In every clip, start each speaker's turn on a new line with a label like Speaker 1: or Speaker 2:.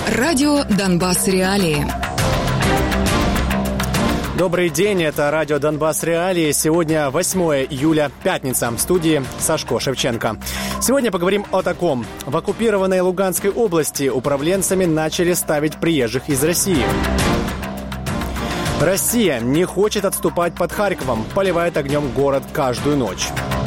Speaker 1: Радио «Донбасс. Реалии».
Speaker 2: Добрый день, это радио «Донбасс. Реалии». Сегодня 8 июля, пятница. В студии Сашко Шевченко. Сегодня поговорим о таком. В оккупированной Луганской области управленцами начали ставить приезжих из России. Россия не хочет отступать под Харьковом, поливает огнем город каждую ночь.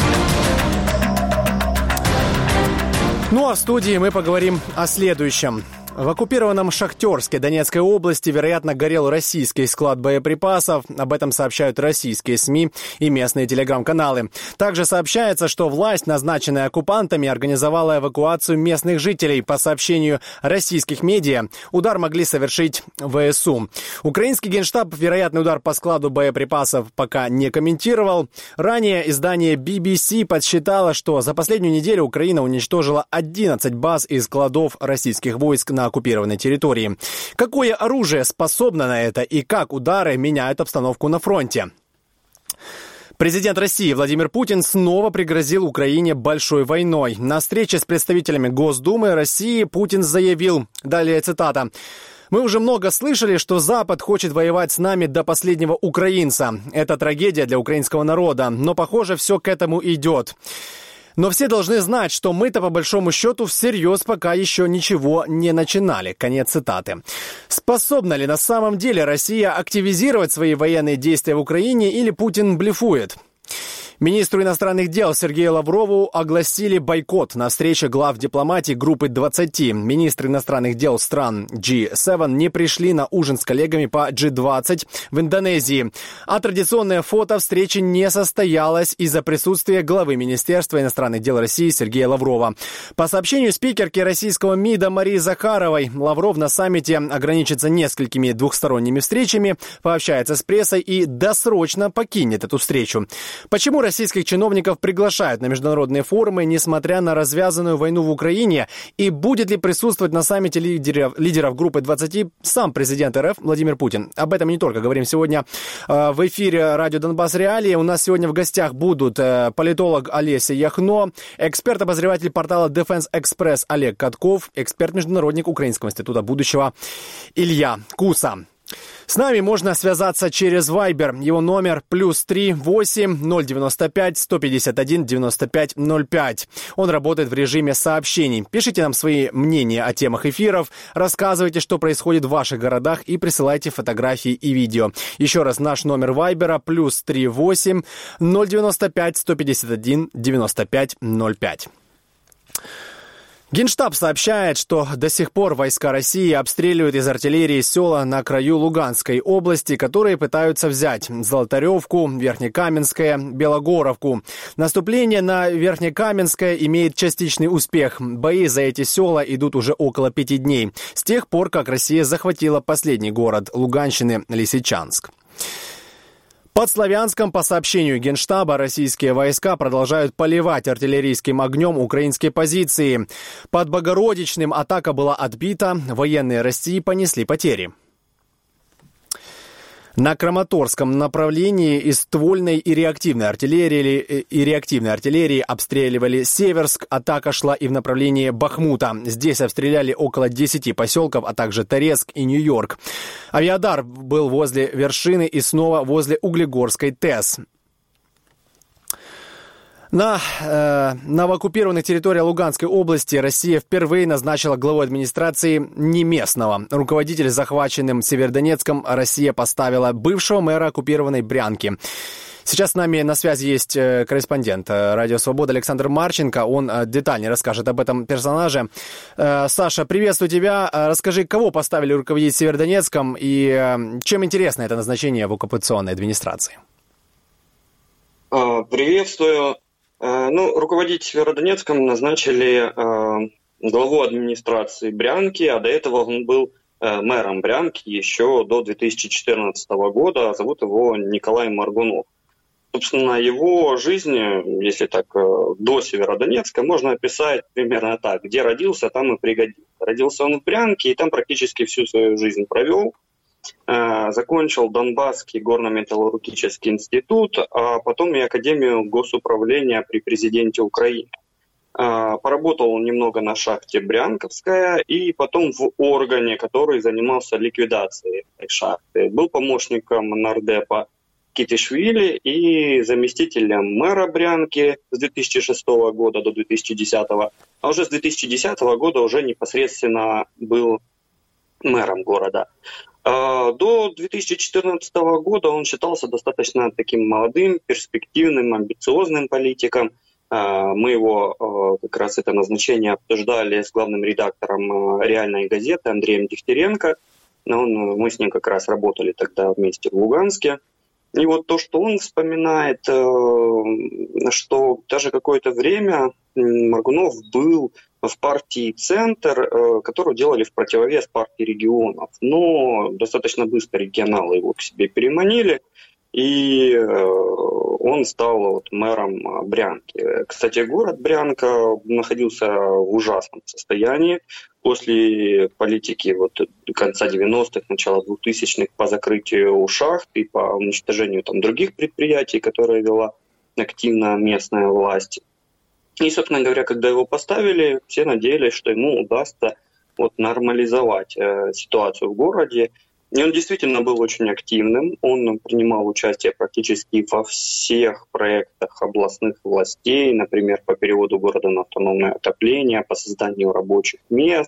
Speaker 2: Ну а в студии мы поговорим о следующем. В оккупированном Шахтерске Донецкой области, вероятно, горел российский склад боеприпасов. Об этом сообщают российские СМИ и местные телеграм-каналы. Также сообщается, что власть, назначенная оккупантами, организовала эвакуацию местных жителей. По сообщению российских медиа, удар могли совершить ВСУ. Украинский генштаб вероятный удар по складу боеприпасов пока не комментировал. Ранее издание BBC подсчитало, что за последнюю неделю Украина уничтожила 11 баз и складов российских войск на оккупированной территории. Какое оружие способно на это и как удары меняют обстановку на фронте? Президент России Владимир Путин снова пригрозил Украине большой войной. На встрече с представителями Госдумы России Путин заявил, далее цитата: «Мы уже много слышали, что Запад хочет воевать с нами до последнего украинца. Это трагедия для украинского народа, но, похоже, все к этому идет. Но все должны знать, что мы-то по большому счету всерьез пока еще ничего не начинали». Конец цитаты. Способна ли на самом деле Россия активизировать свои военные действия в Украине или Путин блефует? Министру иностранных дел Сергею Лаврову огласили бойкот на встрече глав дипломатии группы 20. Министры иностранных дел стран G7 не пришли на ужин с коллегами по G20 в Индонезии. А традиционное фото встречи не состоялось из-за присутствия главы Министерства иностранных дел России Сергея Лаврова. По сообщению спикерки российского МИДа Марии Захаровой, Лавров на саммите ограничится несколькими двухсторонними встречами, пообщается с прессой и досрочно покинет эту встречу. Почему российских чиновников приглашают на международные форумы, несмотря на развязанную войну в Украине? И будет ли присутствовать на саммите лидеров группы 20 сам президент РФ Владимир Путин? Об этом не только говорим сегодня в эфире радио «Донбасс. Реалии». У нас сегодня в гостях будут политолог Олеся Яхно, эксперт-обозреватель портала Defense Express Олег Катков, эксперт-международник Украинского института будущего Илья Куса. С нами можно связаться через Viber. Его номер +3 8 095 151 95 05. Он работает в режиме сообщений. Пишите нам свои мнения о темах эфиров, рассказывайте, что происходит в ваших городах и присылайте фотографии и видео. Еще раз, наш номер Viber +3 8 095 151 95 05. Генштаб сообщает, что до сих пор войска России обстреливают из артиллерии села на краю Луганской области, которые пытаются взять Золотаревку, Верхнекаменское, Белогоровку. Наступление на Верхнекаменское имеет частичный успех. Бои за эти села идут уже около 5 дней, с тех пор, как Россия захватила последний город Луганщины Лисичанск. Под Славянском, по сообщению Генштаба, российские войска продолжают поливать артиллерийским огнем украинские позиции. Под Богородичным атака была отбита, военные России понесли потери. На Краматорском направлении из ствольной и реактивной артиллерии обстреливали Северск. Атака шла и в направлении Бахмута. Здесь обстреляли около 10 поселков, а также Торецк и Нью-Йорк. Авиадар был возле Вершины и снова возле Углегорской ТЭС. На новооккупированных территориях Луганской области Россия впервые назначила главой администрации не местного. Руководитель захваченным Северодонецком Россия поставила бывшего мэра оккупированной Брянки. Сейчас с нами на связи есть корреспондент «Радио Свобода» Александр Марченко. Он детальнее расскажет об этом персонаже. Саша, приветствую тебя. Расскажи, кого поставили руководить Северодонецком и чем интересно это назначение в оккупационной администрации?
Speaker 3: Приветствую. Руководить Северодонецком назначили главу администрации Брянки, а до этого он был мэром Брянки еще до 2014 года. Зовут его Николай Моргунов. Собственно, его жизнь, если так до Северодонецка, можно описать примерно так. Где родился, там и пригодился. Родился он в Брянке, и там практически всю свою жизнь провел. Закончил Донбасский горно-металлургический институт, а потом и Академию госуправления при президенте Украины. Поработал немного на шахте Брянковская и потом в органе, который занимался ликвидацией этой шахты. Был помощником нардепа Китишвили и заместителем мэра Брянки с 2006 года до 2010, а уже с 2010 года уже непосредственно был мэром города. До 2014 года он считался достаточно таким молодым, перспективным, амбициозным политиком. Мы его, как раз это назначение, обсуждали с главным редактором «Реальной газеты» Андреем Дегтяренко. Мы с ним как раз работали тогда вместе в Луганске. И вот то, что он вспоминает, что даже какое-то время Моргунов был в партии «Центр», которую делали в противовес партии регионов. Но достаточно быстро регионалы его к себе переманили, и он стал мэром Брянки. Кстати, город Брянка находился в ужасном состоянии после политики конца 90-х, начала 2000-х по закрытию шахт и по уничтожению других предприятий, которые вела активно местная власть. И, собственно говоря, когда его поставили, все надеялись, что ему удастся нормализовать ситуацию в городе. И он действительно был очень активным. Он принимал участие практически во всех проектах областных властей, например, по переводу города на автономное отопление, по созданию рабочих мест,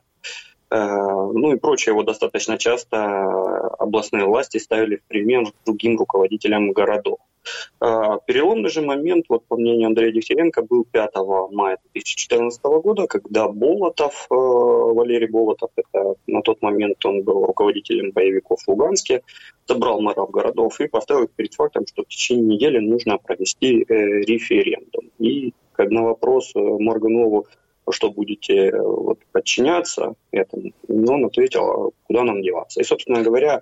Speaker 3: и прочее. Его достаточно часто областные власти ставили в пример другим руководителям городов. Переломный же момент, по мнению Андрея Дегтяренко, был 5 мая 2014 года, когда Болотов, Валерий Болотов, это на тот момент он был руководителем боевиков в Луганске, собрал мэров городов и поставил их перед фактом, что в течение недели нужно провести референдум. И на вопрос Моргунову, что будете подчиняться этому, он ответил, куда нам деваться. И, собственно говоря,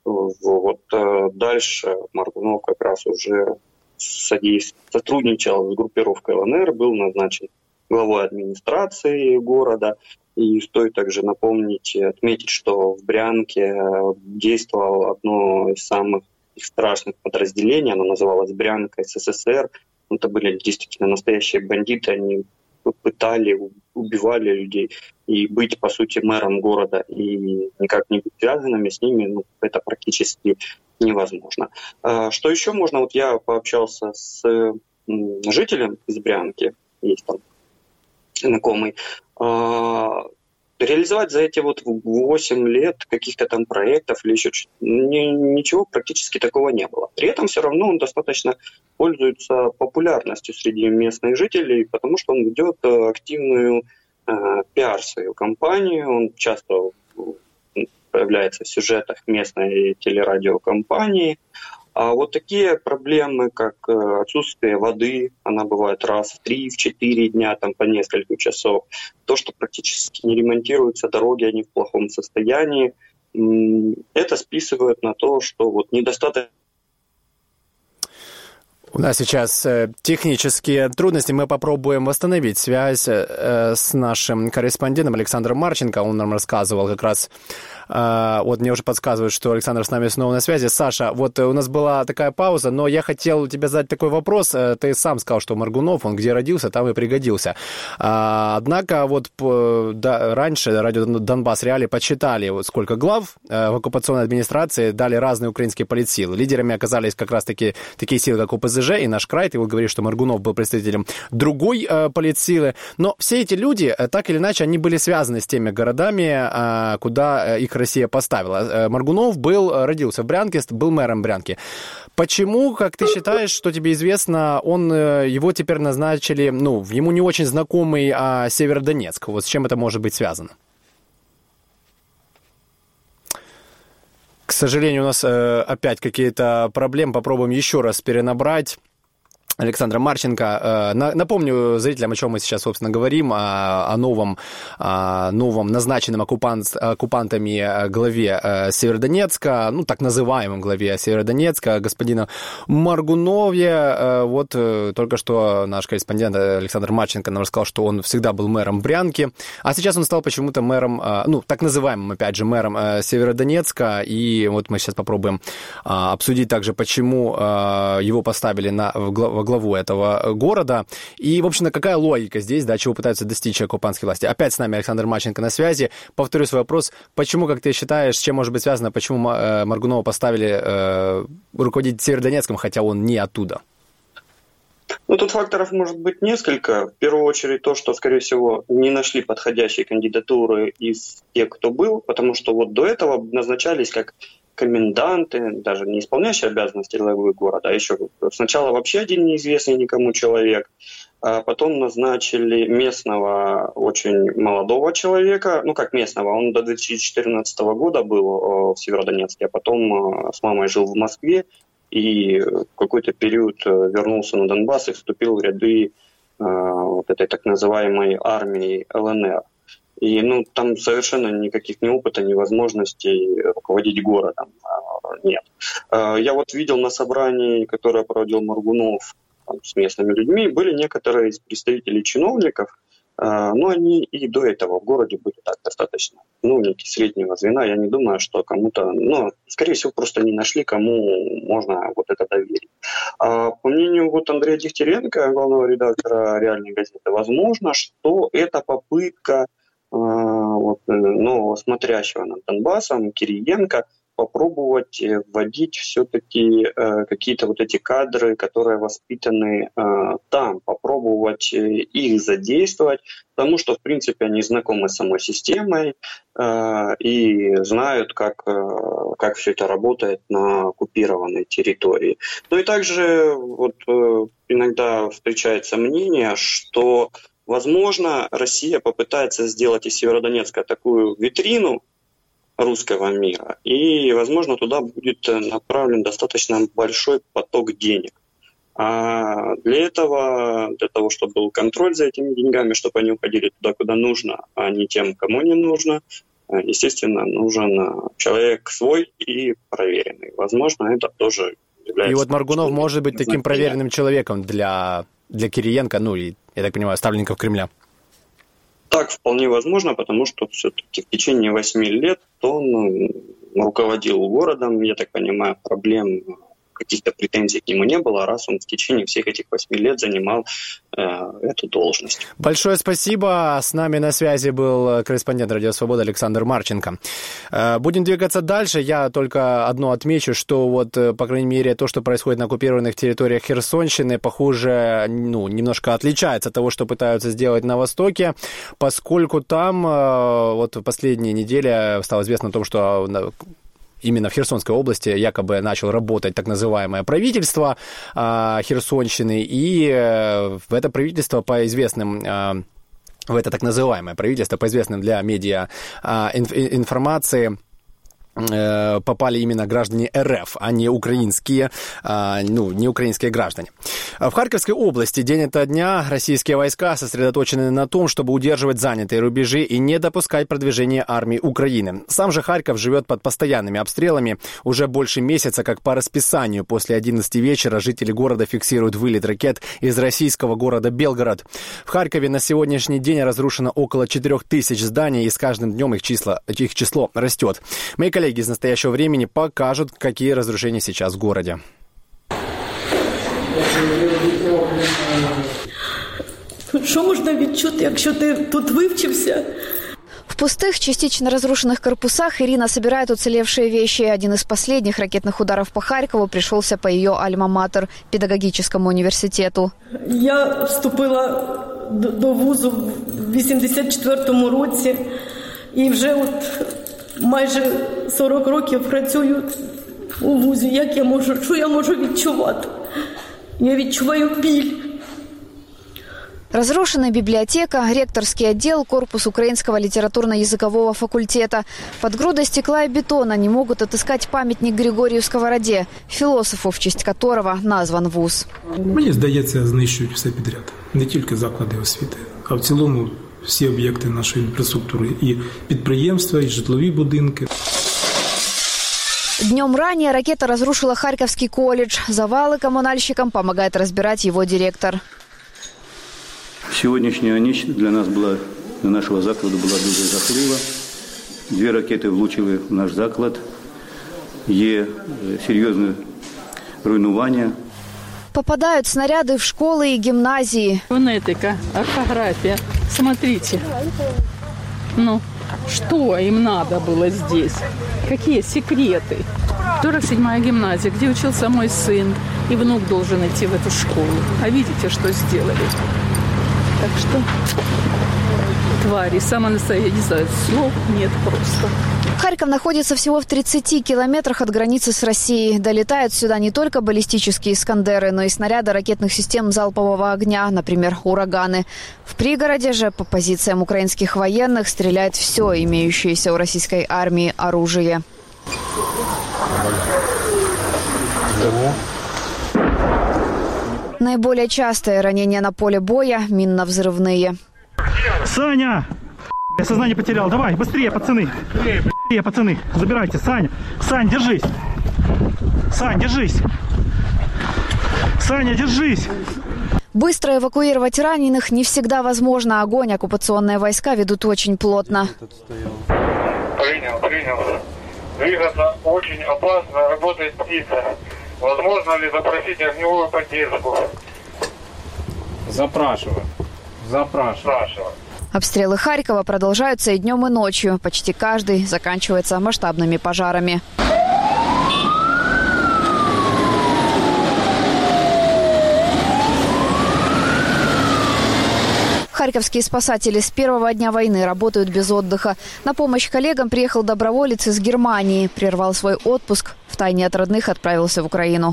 Speaker 3: дальше Моргунов как раз уже сотрудничал с группировкой ЛНР, был назначен главой администрации города. И стоит также отметить, что в Брянке действовало одно из самых страшных подразделений, оно называлось Брянка СССР. Это были действительно настоящие бандиты, они пытали, убивали людей. И быть, по сути, мэром города и никак не быть связанными с ними, это практически невозможно. Что еще можно? Я пообщался с жителем из Брянки, есть там знакомый. Реализовать за эти 8 лет каких-то там проектов или еще ничего практически такого не было. При этом все равно он достаточно пользуется популярностью среди местных жителей, потому что он ведет активную пиар свою компанию, он часто появляется в сюжетах местной телерадиокомпании. А такие проблемы, как отсутствие воды, она бывает раз в 3-4 дня, по несколько часов, то, что практически не ремонтируются дороги, они в плохом состоянии, это списывают на то, что недостаточно.
Speaker 2: У нас сейчас технические трудности. Мы попробуем восстановить связь с нашим корреспондентом Александром Марченко. Он нам рассказывал как раз... мне уже подсказывают, что Александр с нами снова на связи. Саша, у нас была такая пауза, но я хотел тебе задать такой вопрос. Ты сам сказал, что Моргунов, он где родился, там и пригодился. Однако раньше радио Донбасс Реалии подсчитали, сколько глав в оккупационной администрации дали разные украинские политсилы. Лидерами оказались как раз такие силы, как ОПЗЖ и наш край. Ты говоришь, что Моргунов был представителем другой политсилы. Но все эти люди, так или иначе, они были связаны с теми городами, куда их Россия поставила. Моргунов родился в Брянке, был мэром Брянки. Почему, как ты считаешь, что тебе известно, его теперь назначили, ему не очень знакомый Северодонецк? С чем это может быть связано? К сожалению, у нас опять какие-то проблемы. Попробуем еще раз перенабрать Александра Марченко. Напомню зрителям, о чем мы сейчас, собственно, говорим, о новом назначенном оккупантами главе Северодонецка, так называемом главе Северодонецка, господина Моргунове. Только что наш корреспондент Александр Марченко нам рассказал, что он всегда был мэром Брянки, а сейчас он стал почему-то мэром, так называемым, опять же, мэром Северодонецка, и мы сейчас попробуем обсудить также, почему его поставили во главу этого города. И, в общем-то, какая логика здесь, да, чего пытаются достичь оккупантские власти? Опять с нами Александр Марченко на связи. Повторю свой вопрос. Почему, как ты считаешь, с чем может быть связано, почему Моргунова поставили руководить Северодонецком, хотя он не оттуда?
Speaker 3: Тут факторов может быть несколько. В первую очередь то, что, скорее всего, не нашли подходящей кандидатуры из тех, кто был, потому что вот до этого назначались как коменданты, даже не исполняющие обязанности главы города, а еще сначала вообще один неизвестный никому человек, а потом назначили местного, очень молодого человека, как местного, он до 2014 года был в Северодонецке, а потом с мамой жил в Москве, и в какой-то период вернулся на Донбасс и вступил в ряды вот этой так называемой армии ЛНР. И там совершенно никаких ни опыта, ни возможностей руководить городом нет. Я вот видел на собрании, которое проводил Моргунов с местными людьми, были некоторые из представителей чиновников, но они и до этого в городе были так достаточно чиновники среднего звена. Я не думаю, что кому-то, скорее всего, просто не нашли, кому можно вот это доверить. По мнению Андрея Дегтяренко, главного редактора «Реальной газеты», возможно, что это попытка нового смотрящего над Донбассом Кириенко попробовать вводить все-таки какие-то вот эти кадры, которые воспитаны там, попробовать их задействовать, потому что, в принципе, они знакомы с самой системой и знают, как все это работает на оккупированной территории. И также иногда встречается мнение, что возможно, Россия попытается сделать из Северодонецка такую витрину русского мира, и, возможно, туда будет направлен достаточно большой поток денег. А для того, чтобы был контроль за этими деньгами, чтобы они уходили туда, куда нужно, а не тем, кому не нужно, естественно, нужен человек свой и проверенный. Возможно, это тоже является...
Speaker 2: И Моргунов может быть таким проверенным человеком для Кириенко, и, я так понимаю, ставленников Кремля.
Speaker 3: Так, вполне возможно, потому что все-таки в течение 8 лет он руководил городом, я так понимаю, проблем, каких-то претензий к нему не было, раз он в течение всех этих 8 лет занимал эту должность.
Speaker 2: Большое спасибо. С нами на связи был корреспондент «Радио Свобода» Александр Марченко. Будем двигаться дальше. Я только одно отмечу, что по крайней мере, то, что происходит на оккупированных территориях Херсонщины, похоже, немножко отличается от того, что пытаются сделать на Востоке, поскольку там в последние недели стало известно о том, что именно в Херсонской области якобы начало работать так называемое правительство Херсонщины, и в это правительство по известным... в это так называемое правительство по известным для медиа информации попали именно граждане РФ, а не украинские, не украинские граждане. В Харьковской области день ото дня российские войска сосредоточены на том, чтобы удерживать занятые рубежи и не допускать продвижения армии Украины. Сам же Харьков живет под постоянными обстрелами. Уже больше месяца, как по расписанию, после 11 вечера жители города фиксируют вылет ракет из российского города Белгород. В Харькове на сегодняшний день разрушено около 4000 зданий, и с каждым днем их число растет. Мои коллеги из настоящего времени покажут, какие разрушения сейчас в городе.
Speaker 4: Що можна відчути, якщо ти тут вивчився?
Speaker 5: В пустых, частично разрушенных корпусах Ирина собирает уцелевшие вещи. Один из последних ракетных ударов по Харькову пришелся по ее альма-матер, педагогическому университету.
Speaker 4: Я вступила до вузу в 84-му році і вже майже 40 років працюю у вузі. Що я можу відчувати? Я відчуваю біль.
Speaker 5: Разрушенная библиотека, ректорский отдел, корпус украинского литературно-языкового факультета. Под грудой стекла и бетона не могут отыскать памятник Григорию Сковороде, философу, в честь которого назван вуз.
Speaker 6: Мені здається, знищують все підряд. Не тільки заклади освіти, а в цілому всі об'єкти нашої інфраструктури. І підприємства, і житлові будинки.
Speaker 5: Днем ранее ракета разрушила Харьковский колледж. Завалы коммунальщикам помогает разбирать его директор.
Speaker 7: Сьогоднішня ніч для нашого закладу була дуже жахлива. 2 ракети влучили в наш заклад. Є серйозне руйнування.
Speaker 5: Попадают снаряды в школы и гимназии.
Speaker 8: Фонетика, орфография. Смотрите. Ну, что им надо было здесь? Какие секреты? 47-я гимназия, где учился мой сын. И внук должен идти в эту школу. А видите, что сделали? Так что твари, самое настоящее, не знаю, слов нет просто.
Speaker 5: Харьков находится всего в 30 километрах от границы с Россией. Долетают сюда не только баллистические «Искандеры», но и снаряды ракетных систем залпового огня, например, «Ураганы». В пригороде же по позициям украинских военных стреляет все имеющееся у российской армии оружие. Наиболее частые ранения на поле боя – минно-взрывные.
Speaker 9: Саня! Я сознание потерял. Давай, быстрее, пацаны. Быстрее, пацаны. Забирайте. Саня. Сань, держись. Сань, держись. Саня, держись.
Speaker 5: Быстро эвакуировать раненых не всегда возможно. Огонь оккупационные войска ведут очень плотно.
Speaker 10: Принял. Двигаться очень опасно. Работает птица. Возможно ли запросить огневую поддержку?
Speaker 11: Запрашиваю.
Speaker 5: Обстрелы Харькова продолжаются и днем, и ночью. Почти каждый заканчивается масштабными пожарами. Харьковские спасатели с первого дня войны работают без отдыха. На помощь коллегам приехал доброволец из Германии. Прервал свой отпуск. Втайне от родных отправился в Украину.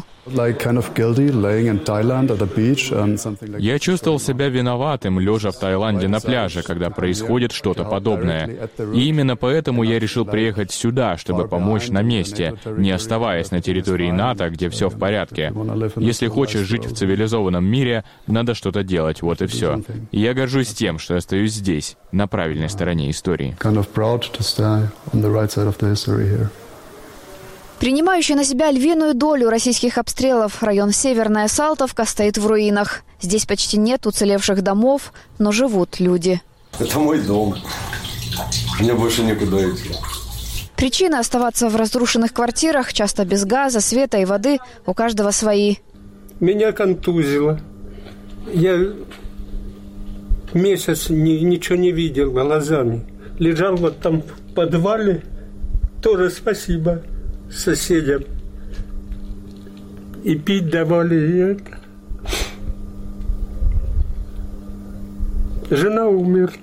Speaker 12: Я чувствовал себя виноватым, лежа в Таиланде на пляже, когда происходит что-то подобное. И именно поэтому я решил приехать сюда, чтобы помочь на месте, не оставаясь на территории НАТО, где все в порядке. Если хочешь жить в цивилизованном мире, надо что-то делать, вот и все. И я горжусь тем, что остаюсь здесь, на правильной стороне истории.
Speaker 5: Принимающий на себя львиную долю российских обстрелов район Северная Салтовка стоит в руинах. Здесь почти нет уцелевших домов, но живут люди.
Speaker 13: Это мой дом. Мне больше некуда идти.
Speaker 5: Причины оставаться в разрушенных квартирах, часто без газа, света и воды, у каждого свои.
Speaker 14: Меня контузило. Я месяц ничего не видел глазами. Лежал вот там в подвале. Тоже спасибо соседям. И пить давали, и это. Жена умерла.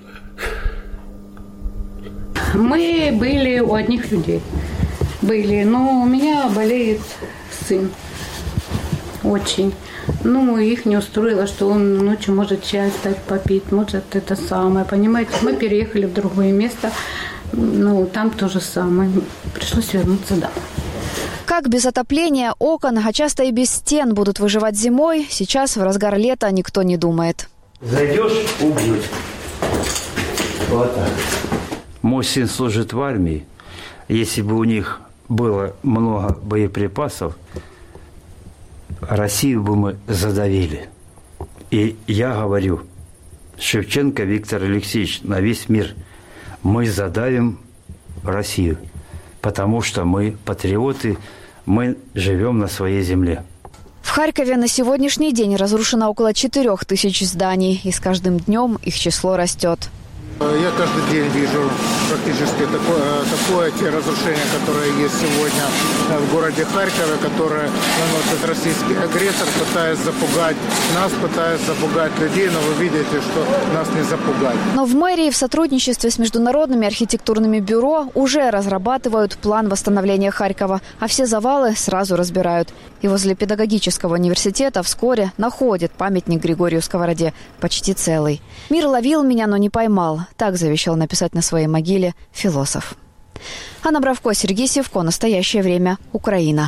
Speaker 8: Мы были у одних людей. Но у меня болеет сын. Очень. Их не устроило, что он ночью может чай стать попить, может это самое. Понимаете, мы переехали в другое место. Там то же самое. Пришлось вернуться домой.
Speaker 5: Как без отопления, окон, а часто и без стен будут выживать зимой, сейчас в разгар лета никто не думает.
Speaker 15: Зайдешь – убьют. Вот так. Мой сын служит в армии. Если бы у них было много боеприпасов, Россию бы мы задавили. И я говорю, Шевченко Виктор Алексеевич, на весь мир, мы задавим Россию, потому что мы патриоты, мы живем на своей земле.
Speaker 5: В Харькове на сегодняшний день разрушено около 4000 зданий, и с каждым днем их число растет.
Speaker 16: Я каждый день вижу практически такое те разрушения, которые есть сегодня в городе Харькове, которые наносит российский агрессор, пытаясь запугать нас, пытаясь запугать людей, но вы видите, что нас не запугать.
Speaker 5: Но в мэрии в сотрудничестве с международными архитектурными бюро уже разрабатывают план восстановления Харькова, а все завалы сразу разбирают. И возле педагогического университета вскоре находят памятник Григорию Сковороде, почти целый. «Мир ловил меня, но не поймал». Так завещал написать на своей могиле философ. Анна Бравко, Сергей Сивко. Настоящее время. Україна.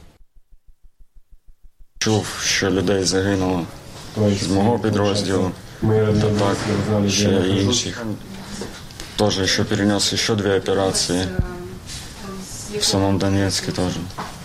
Speaker 17: Чув, що людей загинуло з мого підрозділу, та так, ще інших. Тоже еще перенес еще 2 операции в самом Донецке тоже.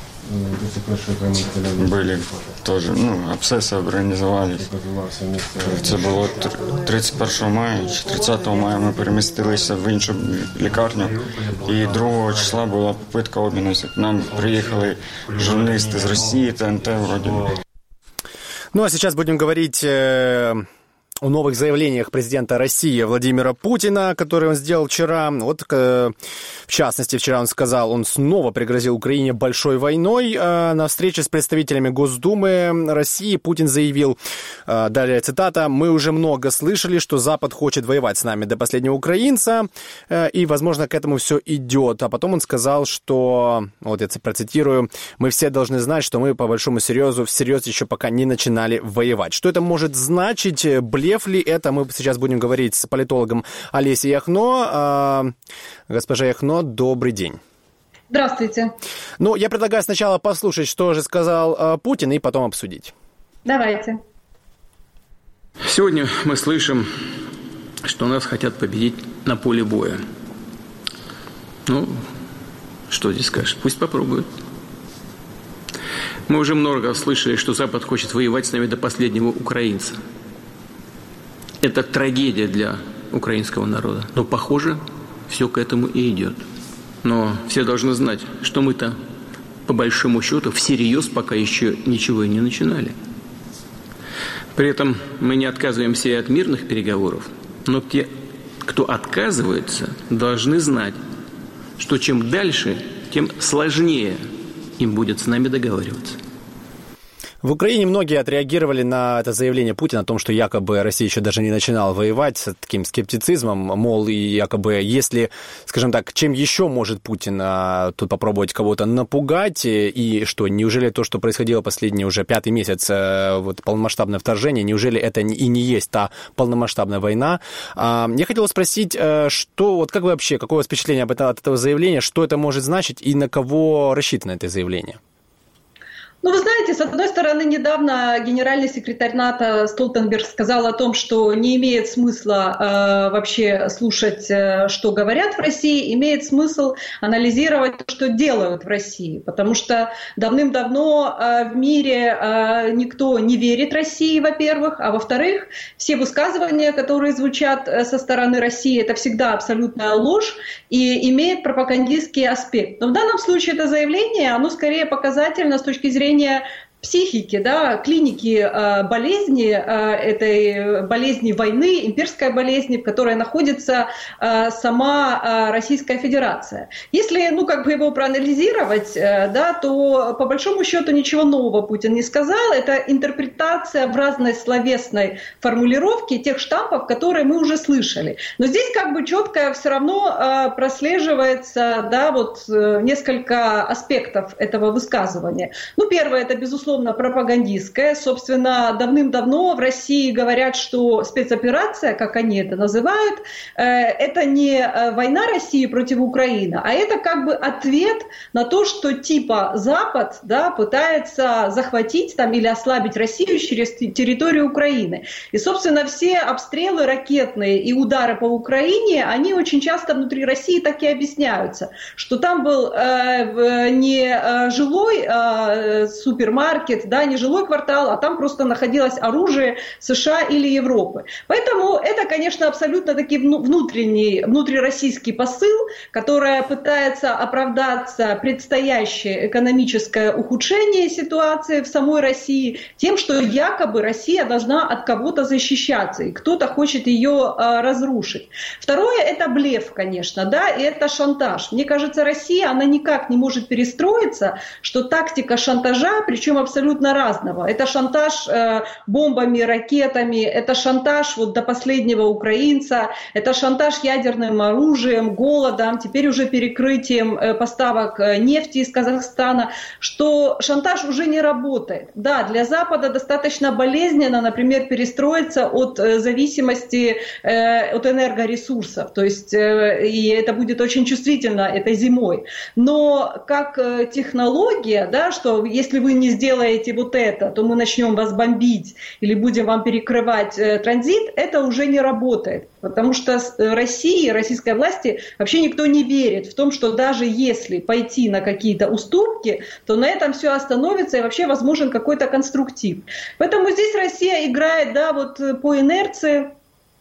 Speaker 17: Были тоже, абсцеси організували. Це було 31 мая, чи 30 мая ми перемістилися в іншу лікарню. І 2 числа була попитка обміну. К нам приїхали журналісти з Росії, ТНТ вроді.
Speaker 2: Ну а сейчас будем говорить о новых заявлениях президента России Владимира Путина, которые он сделал вчера. Вот, в частности, вчера он сказал, он снова пригрозил Украине большой войной. На встрече с представителями Госдумы России Путин заявил, далее цитата, «Мы уже много слышали, что Запад хочет воевать с нами до последнего украинца, и, возможно, к этому все идет». А потом он сказал, что, вот я процитирую, «Мы все должны знать, что мы по большому серьезу всерьез еще пока не начинали воевать». Что это может значить? Блеф ли это? Мы сейчас будем говорить с политологом Олесей Яхно. Госпожа Яхно, добрый день.
Speaker 11: Здравствуйте.
Speaker 2: Ну, я предлагаю сначала послушать, что же сказал Путин, и потом обсудить.
Speaker 11: Давайте.
Speaker 18: Сегодня мы слышим, что нас хотят победить на поле боя. Ну, что здесь скажешь? Пусть попробуют. Мы уже много слышали, что Запад хочет воевать с нами до последнего украинца. Это трагедия для украинского народа. Но, похоже, все к этому и идет. Но все должны знать, что мы-то, по большому счету, всерьез пока еще ничего и не начинали. При этом мы не отказываемся и от мирных переговоров. Но те, кто отказывается, должны знать, что чем дальше, тем сложнее им будет с нами договариваться.
Speaker 2: В Украине многие отреагировали на это заявление Путина о том, что якобы Россия еще даже не начинала воевать, с таким скептицизмом, мол, и якобы если, скажем так, чем еще может Путин тут попробовать кого-то напугать, и что, неужели то, что происходило последний уже 5-й месяц, вот полномасштабное вторжение, неужели это и не есть та полномасштабная война? Я хотел спросить, что, вот как вы вообще, какое впечатление от этого заявления, что это может значить и на кого рассчитано это заявление?
Speaker 11: Ну, вы знаете, с одной стороны, недавно генеральный секретарь НАТО Столтенберг сказал о том, что не имеет смысла вообще слушать, что говорят в России, имеет смысл анализировать то, что делают в России, потому что давным-давно в мире никто не верит России, во-первых, а во-вторых, все высказывания, которые звучат со стороны России, это всегда абсолютная ложь и имеет пропагандистский аспект. Но в данном случае это заявление, оно скорее показательно с точки зрения психики, да, клиники болезни, этой болезни войны, имперской болезни, в которой находится сама Российская Федерация. Если, ну, как бы его проанализировать, да, то по большому счету ничего нового Путин не сказал. Это интерпретация в разной словесной формулировке тех штампов, которые мы уже слышали. Но здесь как бы четко все равно прослеживается, да, вот несколько аспектов этого высказывания. Ну, первое, это, безусловно, пропагандистская. Собственно, давным-давно в России говорят, что спецоперация, как они это называют, это не война России против Украины, а это как бы ответ на то, что типа Запад, да, пытается захватить там, или ослабить Россию через территорию Украины. И, собственно, все обстрелы ракетные и удары по Украине, они очень часто внутри России так и объясняются, что там был не жилой супермаркет, да, не жилой квартал, а там просто находилось оружие США или Европы. Поэтому это, конечно, абсолютно таки внутрироссийский посыл, который пытается оправдаться предстоящее экономическое ухудшение ситуации в самой России тем, что якобы Россия должна от кого-то защищаться, и кто-то хочет ее разрушить. Второе, это блеф, конечно, да, и это шантаж. Мне кажется, Россия, она никак не может перестроиться, что тактика шантажа, причем абсолютно разного. Это шантаж бомбами, ракетами, это шантаж вот до последнего украинца, это шантаж ядерным оружием, голодом, теперь уже перекрытием поставок нефти из Казахстана, что шантаж уже не работает. Да, для Запада достаточно болезненно, например, перестроиться от зависимости от энергоресурсов, то есть и это будет очень чувствительно этой зимой. Но как технология, да, что если вы не сделаете вот это, то мы начнем вас бомбить или будем вам перекрывать транзит, это уже не работает. Потому что России, российской власти вообще никто не верит в том, что даже если пойти на какие-то уступки, то на этом все остановится и вообще возможен какой-то конструктив. Поэтому здесь Россия играет, да, вот по инерции.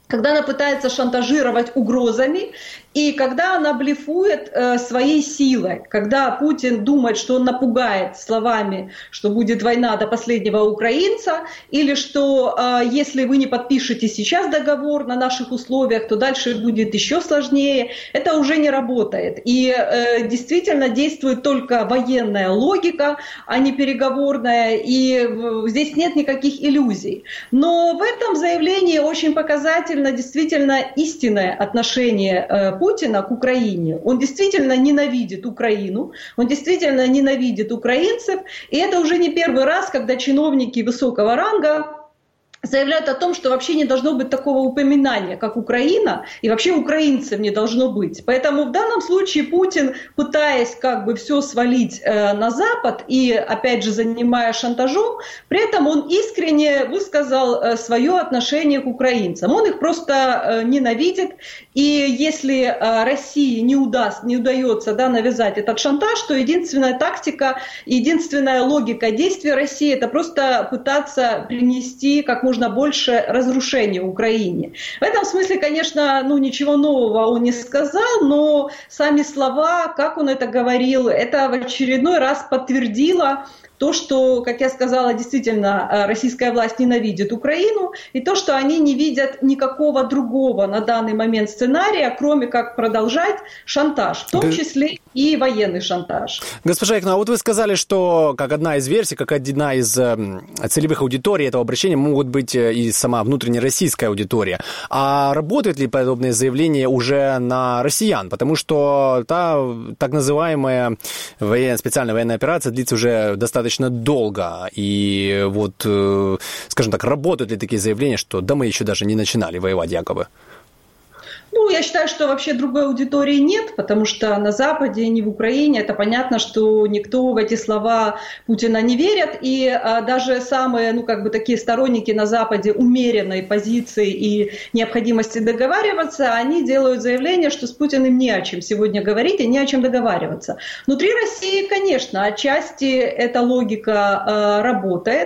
Speaker 11: когда она пытается шантажировать угрозами, и когда она блефует своей силой, когда Путин думает, что он напугает словами, что будет война до последнего украинца, или что если вы не подпишете сейчас договор на наших условиях, то дальше будет еще сложнее, это уже не работает. И действительно действует только военная логика, а не переговорная, и здесь нет никаких иллюзий. Но в этом заявлении очень показательно действительно истинное отношение Путина к Украине. Он действительно ненавидит Украину, он действительно ненавидит украинцев, и это уже не первый раз, когда чиновники высокого ранга заявляют о том, что вообще не должно быть такого упоминания, как Украина, и вообще украинцев не должно быть. Поэтому в данном случае Путин, пытаясь как бы все свалить на Запад и, опять же, занимая шантажом, при этом он искренне высказал свое отношение к украинцам. Он их просто ненавидит, и если России не удается навязать этот шантаж, то единственная тактика, единственная логика действия России – это просто пытаться принести как можно больше разрушения Украине. В этом смысле, конечно, ничего нового он не сказал, но сами слова, как он это говорил, это в очередной раз подтвердило то, что, как я сказала, действительно российская власть ненавидит Украину, и то, что они не видят никакого другого на данный момент сценария, кроме как продолжать шантаж, в том числе и военный шантаж.
Speaker 2: Госпожа Икна, вот вы сказали, что как одна из версий, как одна из целевых аудиторий этого обращения могут быть и сама внутренняя российская аудитория. А работают ли подобные заявления уже на россиян? Потому что та так называемая специальная военная операция длится уже достаточно долго. И вот, скажем так, работают ли такие заявления, что да мы еще даже не начинали воевать якобы?
Speaker 11: Я считаю, что вообще другой аудитории нет, потому что на Западе, не в Украине, это понятно, что никто в эти слова Путина не верит, и даже самые, такие сторонники на Западе умеренной позиции и необходимости договариваться, они делают заявление, что с Путиным не о чем сегодня говорить и не о чем договариваться. Внутри России, конечно, отчасти эта логика работает,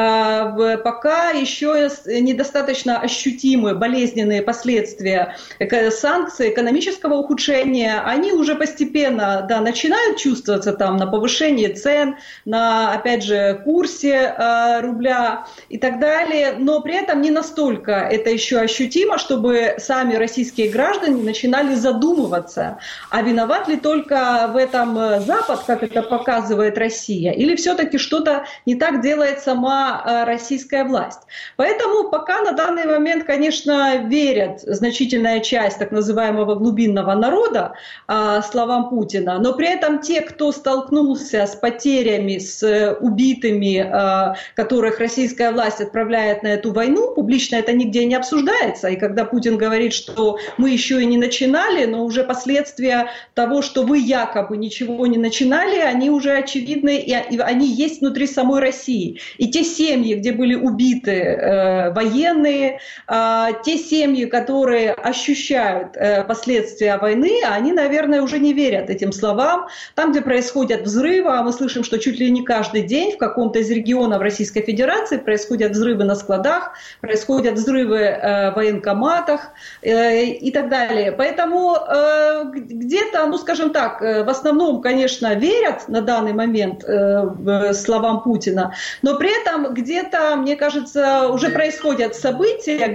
Speaker 11: пока еще недостаточно ощутимы болезненные последствия санкции, экономического ухудшения, они уже постепенно начинают чувствоваться там на повышении цен, на, опять же, курсе рубля и так далее, но при этом не настолько это еще ощутимо, чтобы сами российские граждане начинали задумываться, а виноват ли только в этом Запад, как это показывает Россия, или все-таки что-то не так делает сама российская власть. Поэтому пока на данный момент, конечно, верят значительная часть так называемого глубинного народа словам Путина, но при этом те, кто столкнулся с потерями, с убитыми, которых российская власть отправляет на эту войну, публично это нигде не обсуждается. И когда Путин говорит, что мы еще и не начинали, но уже последствия того, что вы якобы ничего не начинали, они уже очевидны, и они есть внутри самой России. И те семьи, где были убиты военные, те семьи, которые ощущают последствия войны, они, наверное, уже не верят этим словам. Там, где происходят взрывы, а мы слышим, что чуть ли не каждый день в каком-то из регионов Российской Федерации происходят взрывы на складах, происходят взрывы в военкоматах и так далее. Поэтому где-то, скажем так, в основном, конечно, верят на данный момент словам Путина, но при этом где-то, мне кажется, уже происходят события,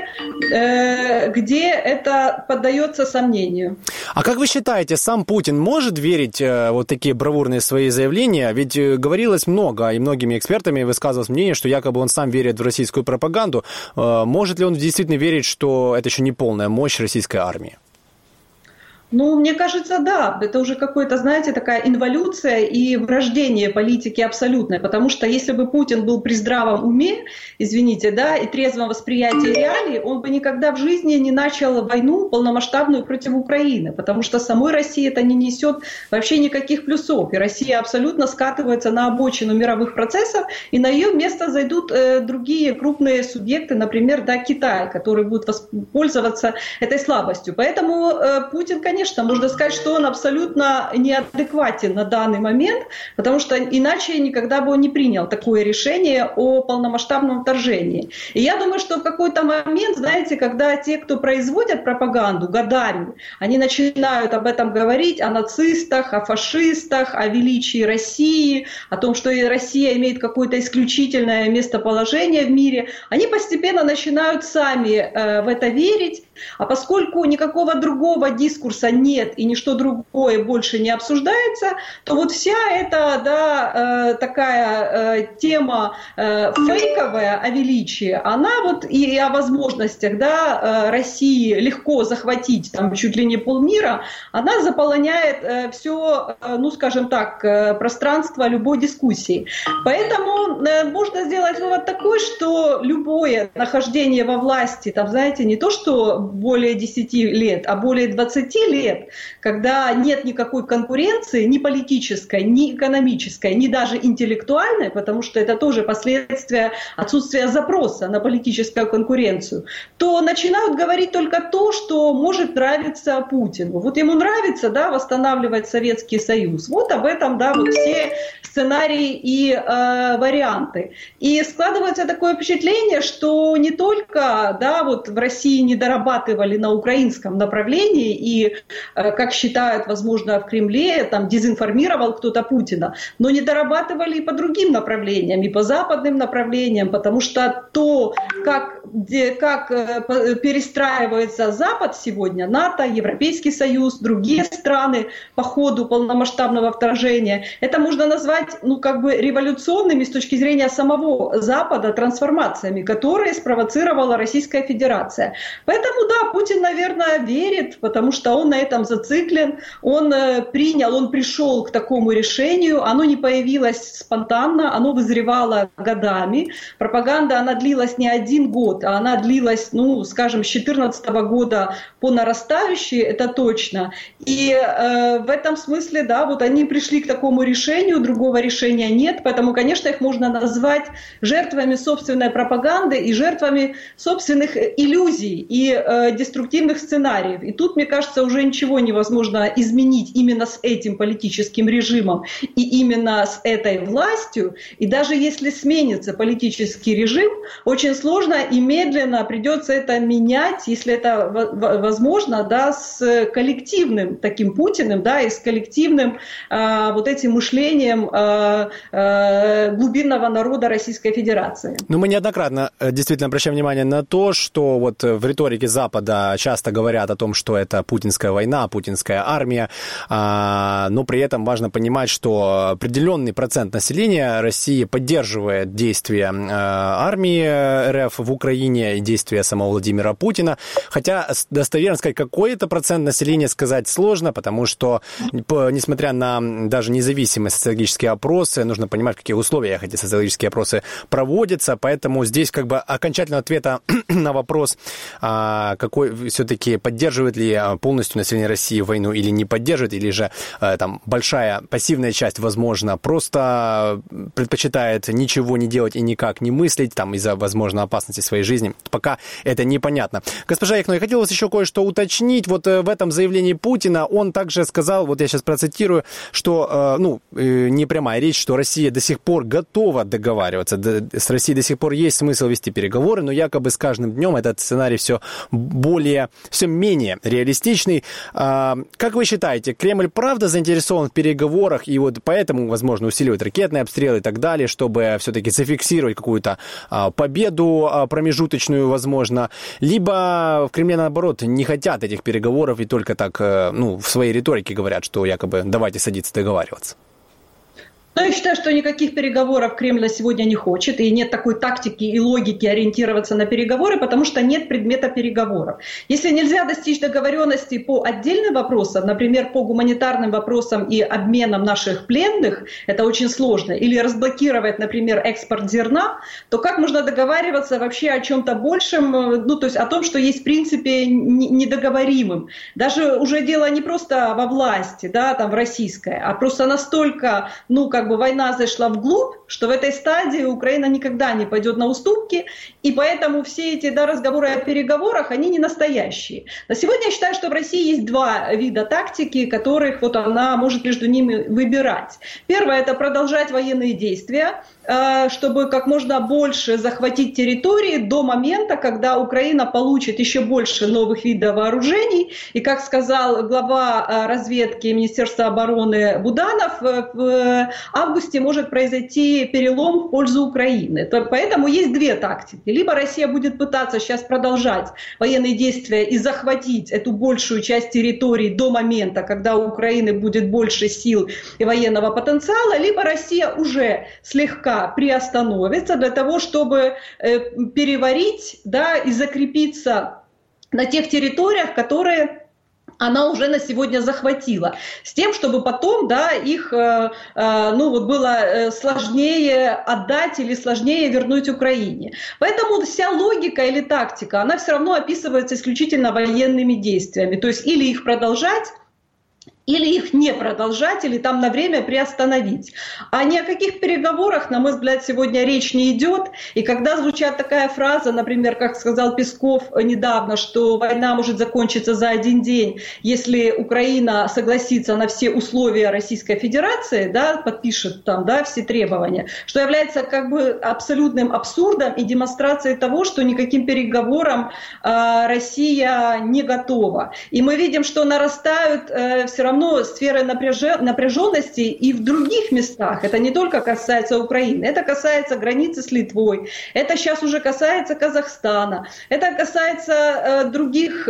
Speaker 11: где это поддается сомнению.
Speaker 2: А как вы считаете, сам Путин может верить вот такие бравурные свои заявления? Ведь говорилось много, и многими экспертами высказывалось мнение, что якобы он сам верит в российскую пропаганду. Может ли он действительно верить, что это еще не полная мощь российской армии?
Speaker 11: Мне кажется, да. Это уже какая-то, знаете, такая инволюция и врождение политики абсолютное. Потому что если бы Путин был при здравом уме, извините, да, и трезвом восприятии реалий, он бы никогда в жизни не начал войну полномасштабную против Украины. Потому что самой России это не несет вообще никаких плюсов. И Россия абсолютно скатывается на обочину мировых процессов, и на ее место зайдут другие крупные субъекты, например, Китай, который будет пользоваться этой слабостью. Поэтому Путин, конечно, конечно, можно сказать, что он абсолютно неадекватен на данный момент, потому что иначе никогда бы он не принял такое решение о полномасштабном вторжении. И я думаю, что в какой-то момент, знаете, когда те, кто производят пропаганду годами, они начинают об этом говорить, о нацистах, о фашистах, о величии России, о том, что Россия имеет какое-то исключительное местоположение в мире, они постепенно начинают сами в это верить, а поскольку никакого другого дискурса нет и ничто другое больше не обсуждается, то вот вся эта такая тема фейковая о величии, она вот и о возможностях России легко захватить там чуть ли не полмира, она заполоняет все, ну скажем так, пространство любой дискуссии. Поэтому можно сделать вывод такой, что любое нахождение во власти, там, знаете, не то, что более 10 лет, а более 20 лет, когда нет никакой конкуренции, ни политической, ни экономической, ни даже интеллектуальной, потому что это тоже последствия отсутствия запроса на политическую конкуренцию, то начинают говорить только то, что может нравиться Путину. Вот ему нравится, восстанавливать Советский Союз. Вот об этом, вот все сценарии и варианты. И складывается такое впечатление, что не только, вот в России не дорабатывали на украинском направлении и, как считают, возможно, в Кремле, там дезинформировал кто-то Путина, но не дорабатывали и по другим направлениям, и по западным направлениям, потому что то, как перестраивается Запад сегодня, НАТО, Европейский Союз, другие страны по ходу полномасштабного вторжения, это можно назвать, революционными с точки зрения самого Запада трансформациями, которые спровоцировала Российская Федерация. Поэтому, Путин, наверное, верит, потому что он на этом зациклен, он пришел к такому решению, оно не появилось спонтанно, оно вызревало годами. Пропаганда, она длилась не один год, а она длилась, с 2014 года по нарастающей, это точно. И в этом смысле, они пришли к такому решению, другого решения нет, поэтому, конечно, их можно назвать жертвами собственной пропаганды и жертвами собственных иллюзий и деструктивных сценариев. И тут, мне кажется, уже ничего невозможно изменить именно с этим политическим режимом и именно с этой властью. И даже если сменится политический режим, очень сложно и медленно придется это менять, если это возможно, с коллективным таким Путиным, и с коллективным этим мышлением глубинного народа Российской Федерации.
Speaker 2: Мы неоднократно действительно обращаем внимание на то, что вот в риторике Запада часто говорят о том, что это путинская война, путинская армия, но при этом важно понимать, что определенный процент населения России поддерживает действия армии РФ в Украине и действия самого Владимира Путина, хотя достоверно сказать, какой это процент населения сказать сложно, потому что, несмотря на даже независимые социологические опросы, нужно понимать, в каких условиях эти социологические опросы проводятся, поэтому здесь окончательного ответа на вопрос, какой все-таки поддерживает ли полностью население России войну или не поддерживает, или же там большая пассивная часть, возможно, просто предпочитает ничего не делать и никак не мыслить, там из-за, возможно, опасности своей жизни. Пока это непонятно. Госпожа Яхно, я хотел вас еще кое-что уточнить. Вот в этом заявлении Путина он также сказал, вот я сейчас процитирую, что, не прямая речь, что Россия до сих пор готова договариваться, с Россией до сих пор есть смысл вести переговоры, но якобы с каждым днем этот сценарий все менее реалистичный. Как вы считаете, Кремль правда заинтересован в переговорах и вот поэтому, возможно, усиливает ракетные обстрелы и так далее, чтобы все-таки зафиксировать какую-то победу промежуточную, возможно, либо в Кремле, наоборот, не хотят этих переговоров и только так, в своей риторике говорят, что якобы давайте садиться договариваться?
Speaker 11: Но я считаю, что никаких переговоров Кремль сегодня не хочет, и нет такой тактики и логики ориентироваться на переговоры, потому что нет предмета переговоров. Если нельзя достичь договоренности по отдельным вопросам, например, по гуманитарным вопросам и обменам наших пленных, это очень сложно, или разблокировать, например, экспорт зерна, то как можно договариваться вообще о чем-то большем, то есть о том, что есть в принципе недоговоримым. Даже уже дело не просто во власти, в российской, а просто настолько, война зашла вглубь, что в этой стадии Украина никогда не пойдет на уступки, и поэтому все эти разговоры о переговорах, они не настоящие. На сегодня я считаю, что в России есть два вида тактики, которых вот она может между ними выбирать. Первое – это продолжать военные действия, чтобы как можно больше захватить территории до момента, когда Украина получит еще больше новых видов вооружений. И, как сказал глава разведки Министерства обороны Буданов, в августе может произойти перелом в пользу Украины. Поэтому есть две тактики. Либо Россия будет пытаться сейчас продолжать военные действия и захватить эту большую часть территории до момента, когда у Украины будет больше сил и военного потенциала, либо Россия уже слегка приостановится для того, чтобы переварить, да, и закрепиться на тех территориях, которые она уже на сегодня захватила, с тем, чтобы потом, да, их было сложнее отдать или сложнее вернуть Украине. Поэтому вся логика или тактика, она все равно описывается исключительно военными действиями, то есть или их продолжать, или их не продолжать, или там на время приостановить. А ни о каких переговорах, на мой взгляд, сегодня речь не идет. И когда звучит такая фраза, например, как сказал Песков недавно, что война может закончиться за один день, если Украина согласится на все условия Российской Федерации, да, подпишет там, да, все требования, что является как бы абсолютным абсурдом и демонстрацией того, что никаким переговорам Россия не готова. И мы видим, что нарастают все равно сферы напряженности и в других местах. Это не только касается Украины, это касается границы с Литвой, это сейчас уже касается Казахстана, это касается других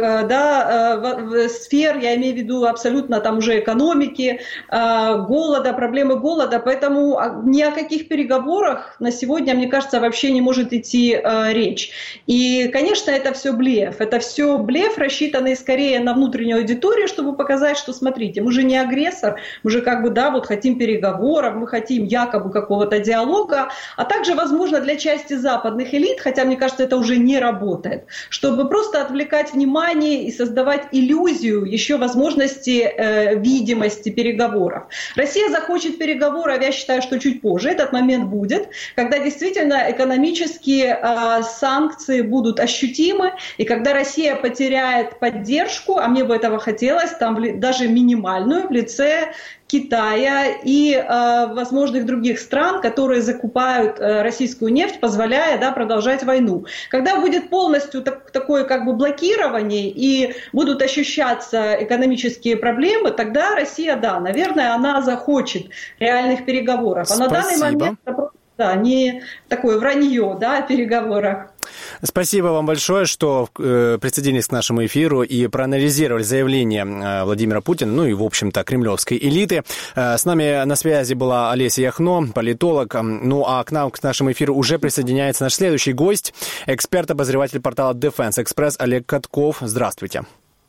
Speaker 11: сфер, я имею в виду абсолютно там уже экономики, голода, проблемы голода, поэтому ни о каких переговорах на сегодня, мне кажется, вообще не может идти речь. И, конечно, это все блеф, рассчитанный скорее на внутреннюю аудиторию, чтобы показать, что, смотрите, мы же не агрессор, мы же как бы, да, вот хотим переговоров, мы хотим якобы какого-то диалога, а также, возможно, для части западных элит, хотя, мне кажется, это уже не работает, чтобы просто отвлекать внимание и создавать иллюзию еще возможности видимости переговоров. Россия захочет переговоров, я считаю, что чуть позже, этот момент будет, когда действительно экономические санкции будут ощутимы, и когда Россия потеряет поддержку, а мне бы этого хотелось, там даже минимальную, в лице Китая и возможных других стран, которые закупают российскую нефть, позволяя, да, продолжать войну. Когда будет полностью такое как бы блокирование и будут ощущаться экономические проблемы, тогда Россия, да, наверное, она захочет реальных переговоров. А на данный момент это просто, да, не такое вранье, да, о переговорах.
Speaker 2: Спасибо вам большое, что присоединились к нашему эфиру и проанализировали заявление Владимира Путина, ну и, в общем-то, кремлевской элиты. С нами на связи была Олеся Яхно, политолог. Ну а к нам, к нашему эфиру уже присоединяется наш следующий гость, эксперт-обозреватель портала Defense Express Олег Катков. Здравствуйте.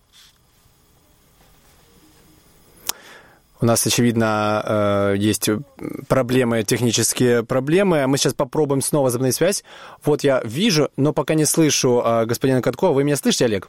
Speaker 2: У нас, очевидно, есть проблемы, технические проблемы. Мы сейчас попробуем снова возобновить связь. Вот я вижу, но пока не слышу господина Каткова. Вы меня слышите, Олег?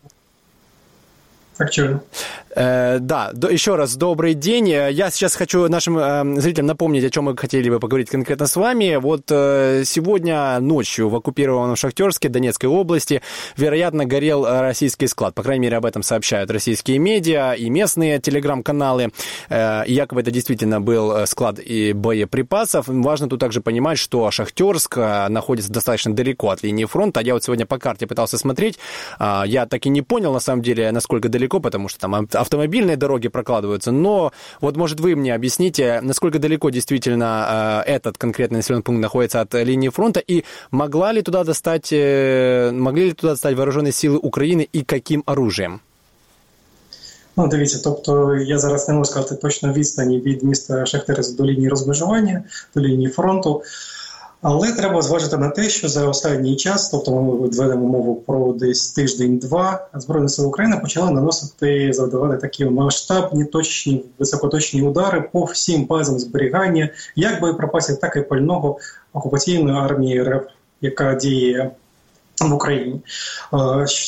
Speaker 2: Да, еще раз добрый день. Я сейчас хочу нашим зрителям напомнить, о чем мы хотели бы поговорить конкретно с вами. Вот сегодня ночью в оккупированном Шахтерске Донецкой области, вероятно, горел российский склад. По крайней мере, об этом сообщают российские медиа и местные телеграм-каналы. Якобы это действительно был склад и боеприпасов. Важно тут также понимать, что Шахтерск находится достаточно далеко от линии фронта. Я вот сегодня по карте пытался смотреть. Я так и не понял, на самом деле, насколько далеко, потому что там автомобильные дороги прокладываются, но вот, может, вы мне объясните, насколько далеко действительно этот конкретный населенный пункт находится от линии фронта, и могли ли туда достать вооружені сили України і яким оружием?
Speaker 19: Ну, дивіться, тобто я зараз не можу сказати точно відстані від міста Шахтерськ до лінії розмежування, до лінії фронту. Але треба зважити на те, що за останній час, тобто ми ведемо мову про десь тиждень-два, Збройні Сили України почали завдавати такі масштабні, точні, високоточні удари по всім базам зберігання, як боєприпасів, так і пального окупаційної армії РФ, яка діє в Україні.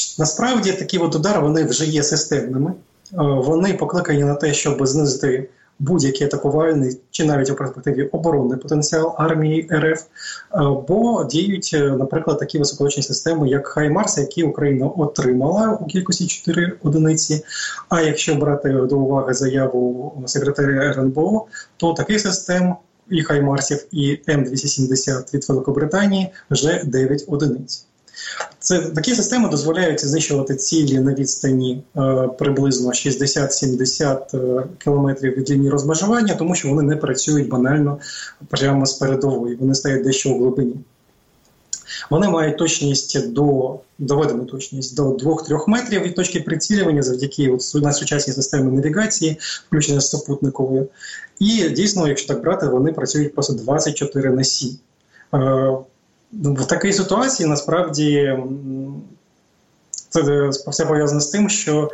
Speaker 19: Насправді такі от удари, вони вже є системними. Вони покликані на те, щоб знизити будь-який атакувальний чи навіть у перспективі оборонний потенціал армії РФ, бо діють, наприклад, такі високоточні системи, як «Хаймарс», які Україна отримала у кількості 4 одиниці. А якщо брати до уваги заяву секретаря РНБО, то таких систем і «Хаймарсів», і М270 від Великобританії вже 9 одиниць. Такі системи дозволяють знищувати цілі на відстані приблизно 60-70 кілометрів від лінії розмежування, тому що вони не працюють банально прямо з передової, вони стоять дещо у глибині. Вони мають доведену точність до 2-3 метрів від точки прицілювання завдяки сучасній системі навігації, включно з супутниковою. І дійсно, якщо так брати, вони працюють просто 24/7. В такій ситуації, насправді, це все пов'язано з тим, що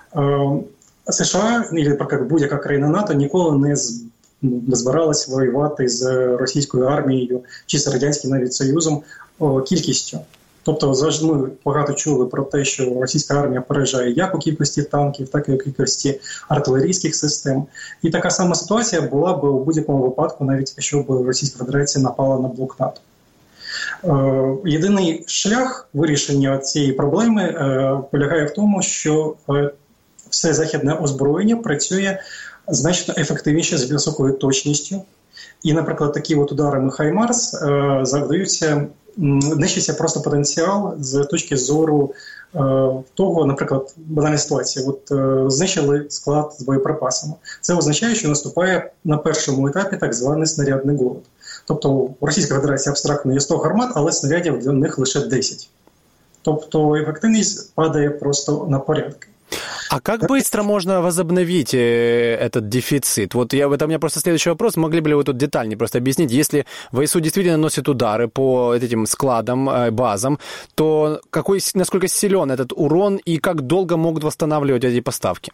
Speaker 19: США, або будь-яка країна НАТО, ніколи не збиралась воювати з російською армією чи з Радянським навіть Союзом кількістю. Тобто, ми багато чули про те, що російська армія поражає як у кількості танків, так і у кількості артилерійських систем. І така сама ситуація була б у будь-якому випадку, навіть якщо б Російська Федерація напала на блок НАТО. Єдиний шлях вирішення цієї проблеми полягає в тому, що все західне озброєння працює значно ефективніше з високою точністю. І, наприклад, такі ударами «Хаймарс» нищиться просто потенціал з точки зору того, наприклад, банальна ситуація. Знищили склад з боєприпасами. Це означає, що наступає на першому етапі так званий снарядний голод. Тобто у Російській Федерації абстрактно є 100 гармат, але снарядів для них лише 10. Тобто ефективність падає просто на порядки.
Speaker 2: А как быстро можно возобновить этот дефицит? Это у меня просто следующий вопрос. Могли бы ли вы тут детальнее просто объяснить, если ВСУ действительно наносит удары по этим складам, базам, то насколько силен этот урон и как долго могут восстанавливать эти поставки?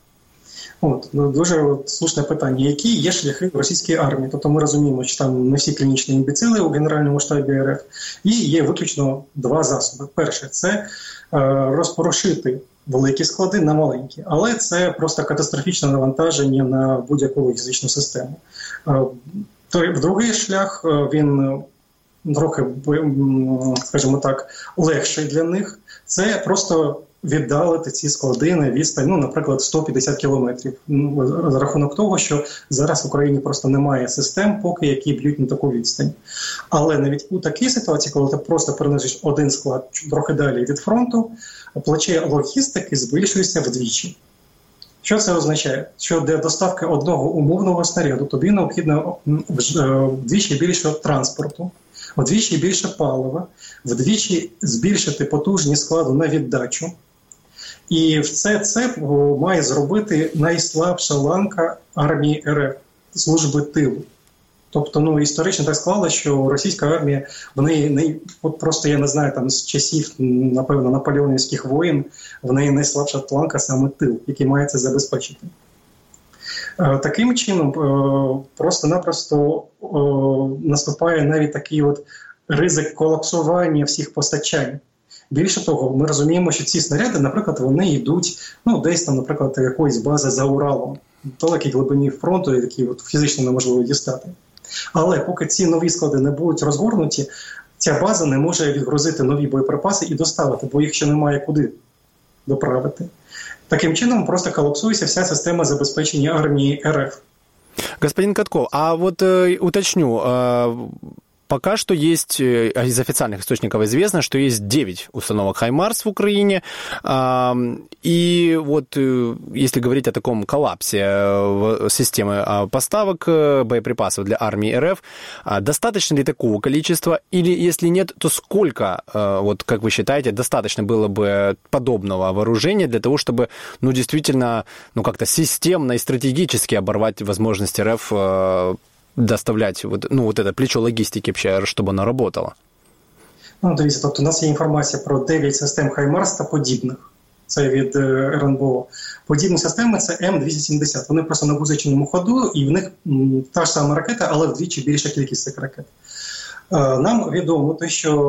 Speaker 19: Дуже слушне питання. Які є шляхи російської армії? Тобто ми розуміємо, що там не всі клінічні імбецили у Генеральному штабі РФ. І є виключно 2 засоби. Перше – це розпорошити великі склади на маленькі. Але це просто катастрофічне навантаження на будь-яку логістичну систему. Другий шлях, він трохи, скажімо так, легший для них. Це просто віддалити ці склади на відстань, наприклад, 150 кілометрів. За рахунок того, що зараз в Україні просто немає систем, поки які б'ють на таку відстань. Але навіть у такій ситуації, коли ти просто переносиш один склад трохи далі від фронту, плече логістики збільшується вдвічі. Що це означає? Що для доставки одного умовного снаряду тобі необхідно вдвічі більше транспорту, вдвічі більше палива, вдвічі збільшити потужність складу на віддачу. І все це має зробити найслабша ланка армії РФ – служби тилу. Тобто, історично так склалося, що російська армія, в неї просто, я не знаю, там з часів, напевно, наполеонівських воєн, в неї найслабша ланка саме тил, який має це забезпечити. Таким чином, просто-напросто наступає навіть такий ризик колапсування всіх постачань. Більше того, ми розуміємо, що ці снаряди, наприклад, вони йдуть десь там, наприклад, якоїсь бази за Уралом, в далекій глибині фронту, які фізично неможливо дістати. Але поки ці нові склади не будуть розгорнуті, ця база не може відгрузити нові боєприпаси і доставити, бо їх ще немає куди доправити. Таким чином просто колапсується вся система забезпечення армії РФ.
Speaker 2: Господин Катков, а уточню, пока что есть, из официальных источников известно, что есть 9 установок «Хаймарс» в Украине. И если говорить о таком коллапсе системы поставок боеприпасов для армии РФ, достаточно ли такого количества? Или если нет, то сколько, как вы считаете, достаточно было бы подобного вооружения для того, чтобы, действительно, как-то системно и стратегически оборвать возможности РФ доставлять это плечо логістики, щоб воно работало?
Speaker 19: Дивіться, тобто у нас є інформація про 9 систем «Хаймарс» та подібних. Це від РНБО. Подібні системи – це М270. Вони просто на гусеничному ходу, і в них та ж сама ракета, але вдвічі більша кількість цих ракет. Нам відомо те, що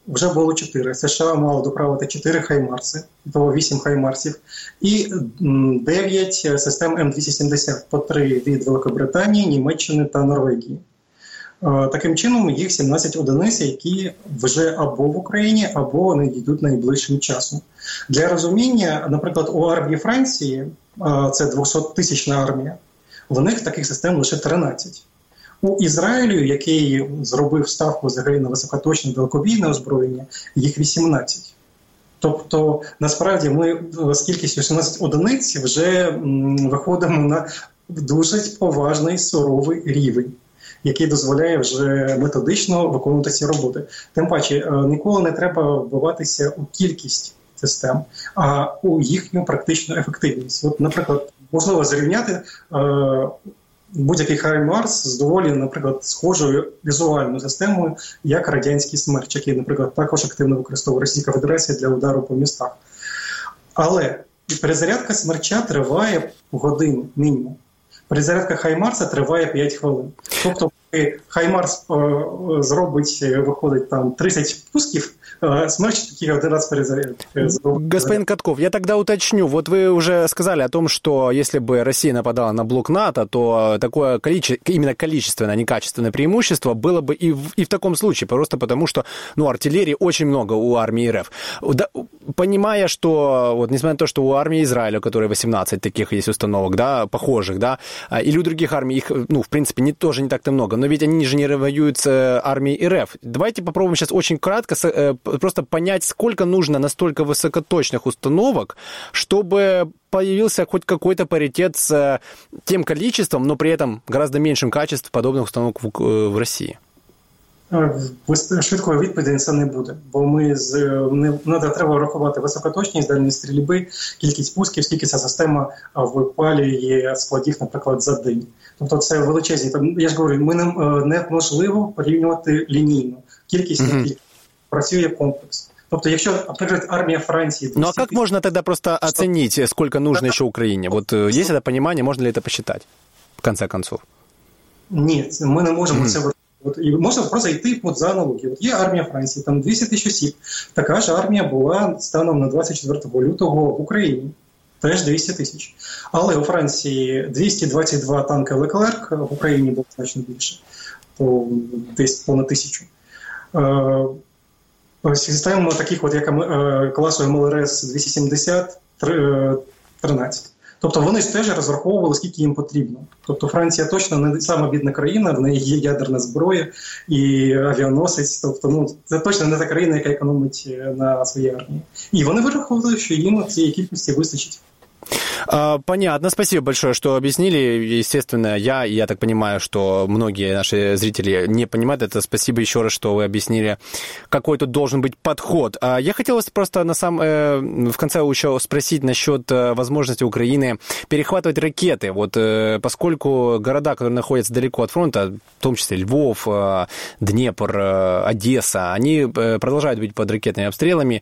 Speaker 19: вже було 4. США мало доправити 4 хаймарси, того 8 хаймарсів, і 9 систем М270, по 3 від Великобританії, Німеччини та Норвегії. Таким чином, їх 17 одиниць, які вже або в Україні, або надійдуть найближчим часом. Для розуміння, наприклад, у армії Франції, це 200-тисячна армія, в них таких систем лише 13. У Ізраїлю, який зробив ставку взагалі на високоточне далекобійне озброєння, їх 18. Тобто, насправді, ми з кількістю 17 одиниць вже виходимо на дуже поважний, суровий рівень, який дозволяє вже методично виконувати ці роботи. Тим паче, ніколи не треба вбиватися у кількість систем, а у їхню практичну ефективність. От, наприклад, можливо зрівняти будь-який хаймарс з доволі, наприклад, схожою візуальною системою, як радянський «Смерч», який, наприклад, також активно використовує Російська Федерація для удару по містах. Але перезарядка «Смерча» триває годину мінімум. Перезарядка хаймарса триває 5 хвилин. Тобто, коли хаймарс зробить, виходить там 30 пусків, «Смерч» тільки один раз перезарядит.
Speaker 2: Господин Катков, я тогда уточню. Вот вы уже сказали о том, что если бы Россия нападала на блок НАТО, то такое именно количественное, а не качественное преимущество было бы и в таком случае, просто потому что артиллерии очень много у армии РФ. Понимая, что, вот, несмотря на то, что у армии Израиля, у которой 18 таких есть установок, да, похожих, да, или у других армий их, в принципе, тоже не так-то много, но ведь они же не воюют с армией РФ. Давайте попробуем сейчас очень кратко просто понять, сколько нужно настолько высокоточных установок, чтобы появился хоть какой-то паритет с тем количеством, но при этом гораздо меньшим качеством подобных установок в Росії.
Speaker 19: Швидкої відповіді це не буде, бо треба врахувати високоточність, дальність стрільби, кількість пусків, скільки ця система випалює складів, наприклад, за день. Тобто це величезні. Я ж говорю, неможливо порівнювати лінійно. Кількість працює комплекс. Тобто, якщо, наприклад, армія Франції...
Speaker 2: Ну, а как можно тогда просто оценить, сколько нужно еще Украине? Вот есть это понимание, можно ли это посчитать, в конце концов?
Speaker 19: Ні, ми не можемо це... Можна просто йти за аналогію. Є армія Франції, там 200 тисяч осіб. Така ж армія була станом на 24 лютого в Україні. Теж 200 тисяч. Але у Франції 222 танки Леклерк, в Україні було значно більше. Десь понад 1000. Систем таких, як класу МЛРС 270, 13. Тобто вони ж теж розраховували, скільки їм потрібно. Тобто Франція точно не сама бідна країна, в неї є ядерна зброя і авіаносець. Тобто, це точно не та країна, яка економить на своїй армії. І вони вираховували, що їм цієї кількості вистачить.
Speaker 2: Понятно, спасибо большое, что объяснили. Естественно, я так понимаю, что многие наши зрители не понимают это. Спасибо еще раз, что вы объяснили, какой тут должен быть подход. Я хотел вас просто в конце еще спросить насчет возможности Украины перехватывать ракеты. Вот поскольку города, которые находятся далеко от фронта, в том числе Львов, Днепр, Одесса, они продолжают быть под ракетными обстрелами.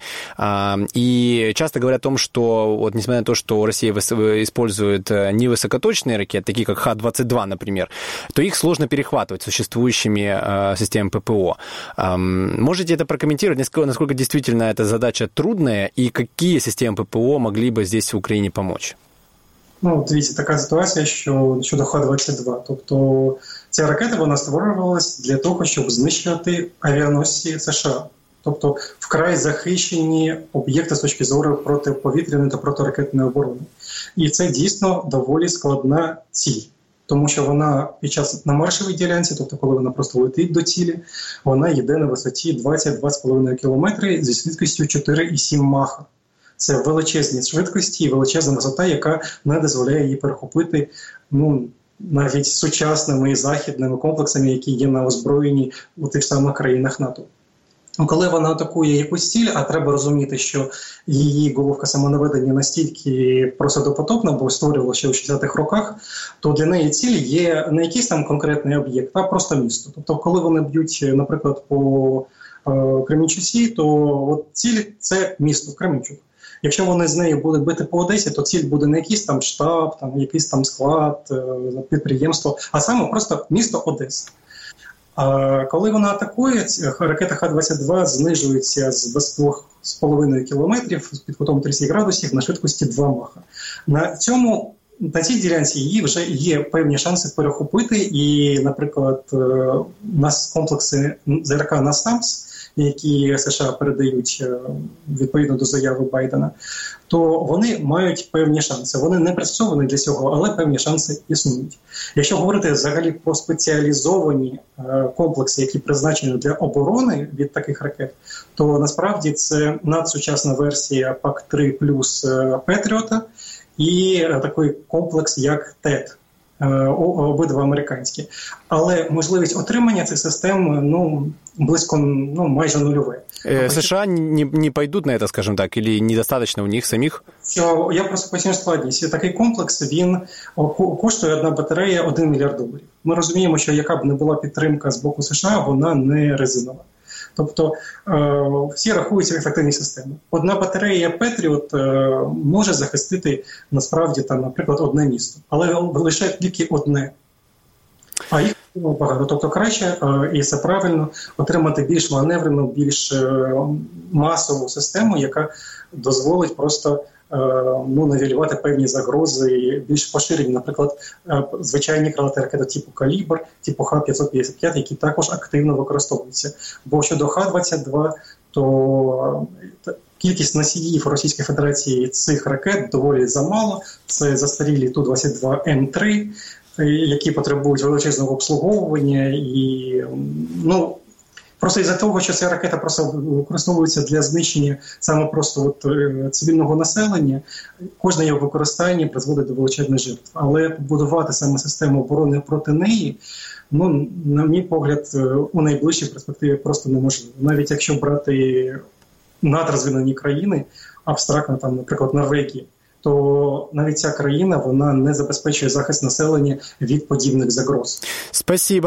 Speaker 2: И часто говорят о том, что, вот, несмотря на то, что Россия использует невысокоточные ракеты, такие как Х-22, например, то их сложно перехватывать существующими системами ППО. Можете это прокомментировать, насколько действительно эта задача трудная, и какие системы ППО могли бы здесь в Україні помочь?
Speaker 19: Дивіться, така ситуація, що щодо Х-22. Тобто ця ракета, вона створювалася для того, щоб знищувати авіаносці США. Тобто вкрай захищені об'єкти з точки зору протиповітряної та протиракетної оборони. І це дійсно доволі складна ціль. Тому що вона під час на маршовій ділянці, тобто коли вона просто летить до цілі, вона йде на висоті 20-20,5 км зі швидкістю 4,7 Маха. Це величезні швидкості і величезна висота, яка не дозволяє її перехопити навіть сучасними і західними комплексами, які є на озброєнні у тих самих країнах НАТО. Коли вона атакує якусь ціль, а треба розуміти, що її головка самонаведення настільки просто допотопна, бо створювала ще у 60-х роках, то для неї ціль є не якийсь там конкретний об'єкт, а просто місто. Тобто, коли вони б'ють, наприклад, по Кременчуці, то ціль – це місто Кременчук. Якщо вони з нею будуть бити по Одесі, то ціль буде не якийсь там штаб, якийсь там склад, підприємство, а саме просто місто Одеса. Коли вона атакує, ракета Х-22 знижується з 2,5 кілометрів під кутом 30 градусів на швидкості 2 маха. На цій ділянці її вже є певні шанси перехопити, і, наприклад, у нас комплекси ЗРК «Насамс», які США передають відповідно до заяви Байдена, то вони мають певні шанси. Вони не пристосовані для цього, але певні шанси існують. Якщо говорити взагалі про спеціалізовані комплекси, які призначені для оборони від таких ракет, то насправді це надсучасна версія ПАК-3 плюс Петріота і такий комплекс, як ТЕТ. Обидва американські. Але можливість отримання цих систем близько майже нульове.
Speaker 2: США не пойдут на это, скажем так, или недостаточно у них самих?
Speaker 19: Я просто поясню складність. Такий комплекс, він коштує одна батарея $1 мільярд. Ми розуміємо, що яка б не була підтримка з боку США, вона не резинова. Тобто всі рахуються ефективні системи. Одна батарея Петріот може захистити насправді наприклад, одне місто, але лише тільки одне. А їх багато. Тобто краще, і це правильно, отримати більш маневрену, більш масову систему, яка дозволить просто нівелювати певні загрози, більш поширені, наприклад, звичайні крилаті ракети типу «Калібр», типу Х-555, які також активно використовуються. Бо щодо Х-22, то кількість носіїв Російської Федерації цих ракет доволі замало. Це застарілі Ту-22М3, які потребують величезного обслуговування і, просто із-за того, що ця ракета просто використовується для знищення саме просто цивільного населення, кожне його використання призводить до величезних жертв. Але побудувати саме систему оборони проти неї, на мій погляд, у найближчій перспективі просто неможливо. Навіть якщо брати надрозвинені країни, абстрактно, наприклад, Норвегія, то навіть ця країна, вона не забезпечує захист населення від подібных загроз.
Speaker 2: Спасибо.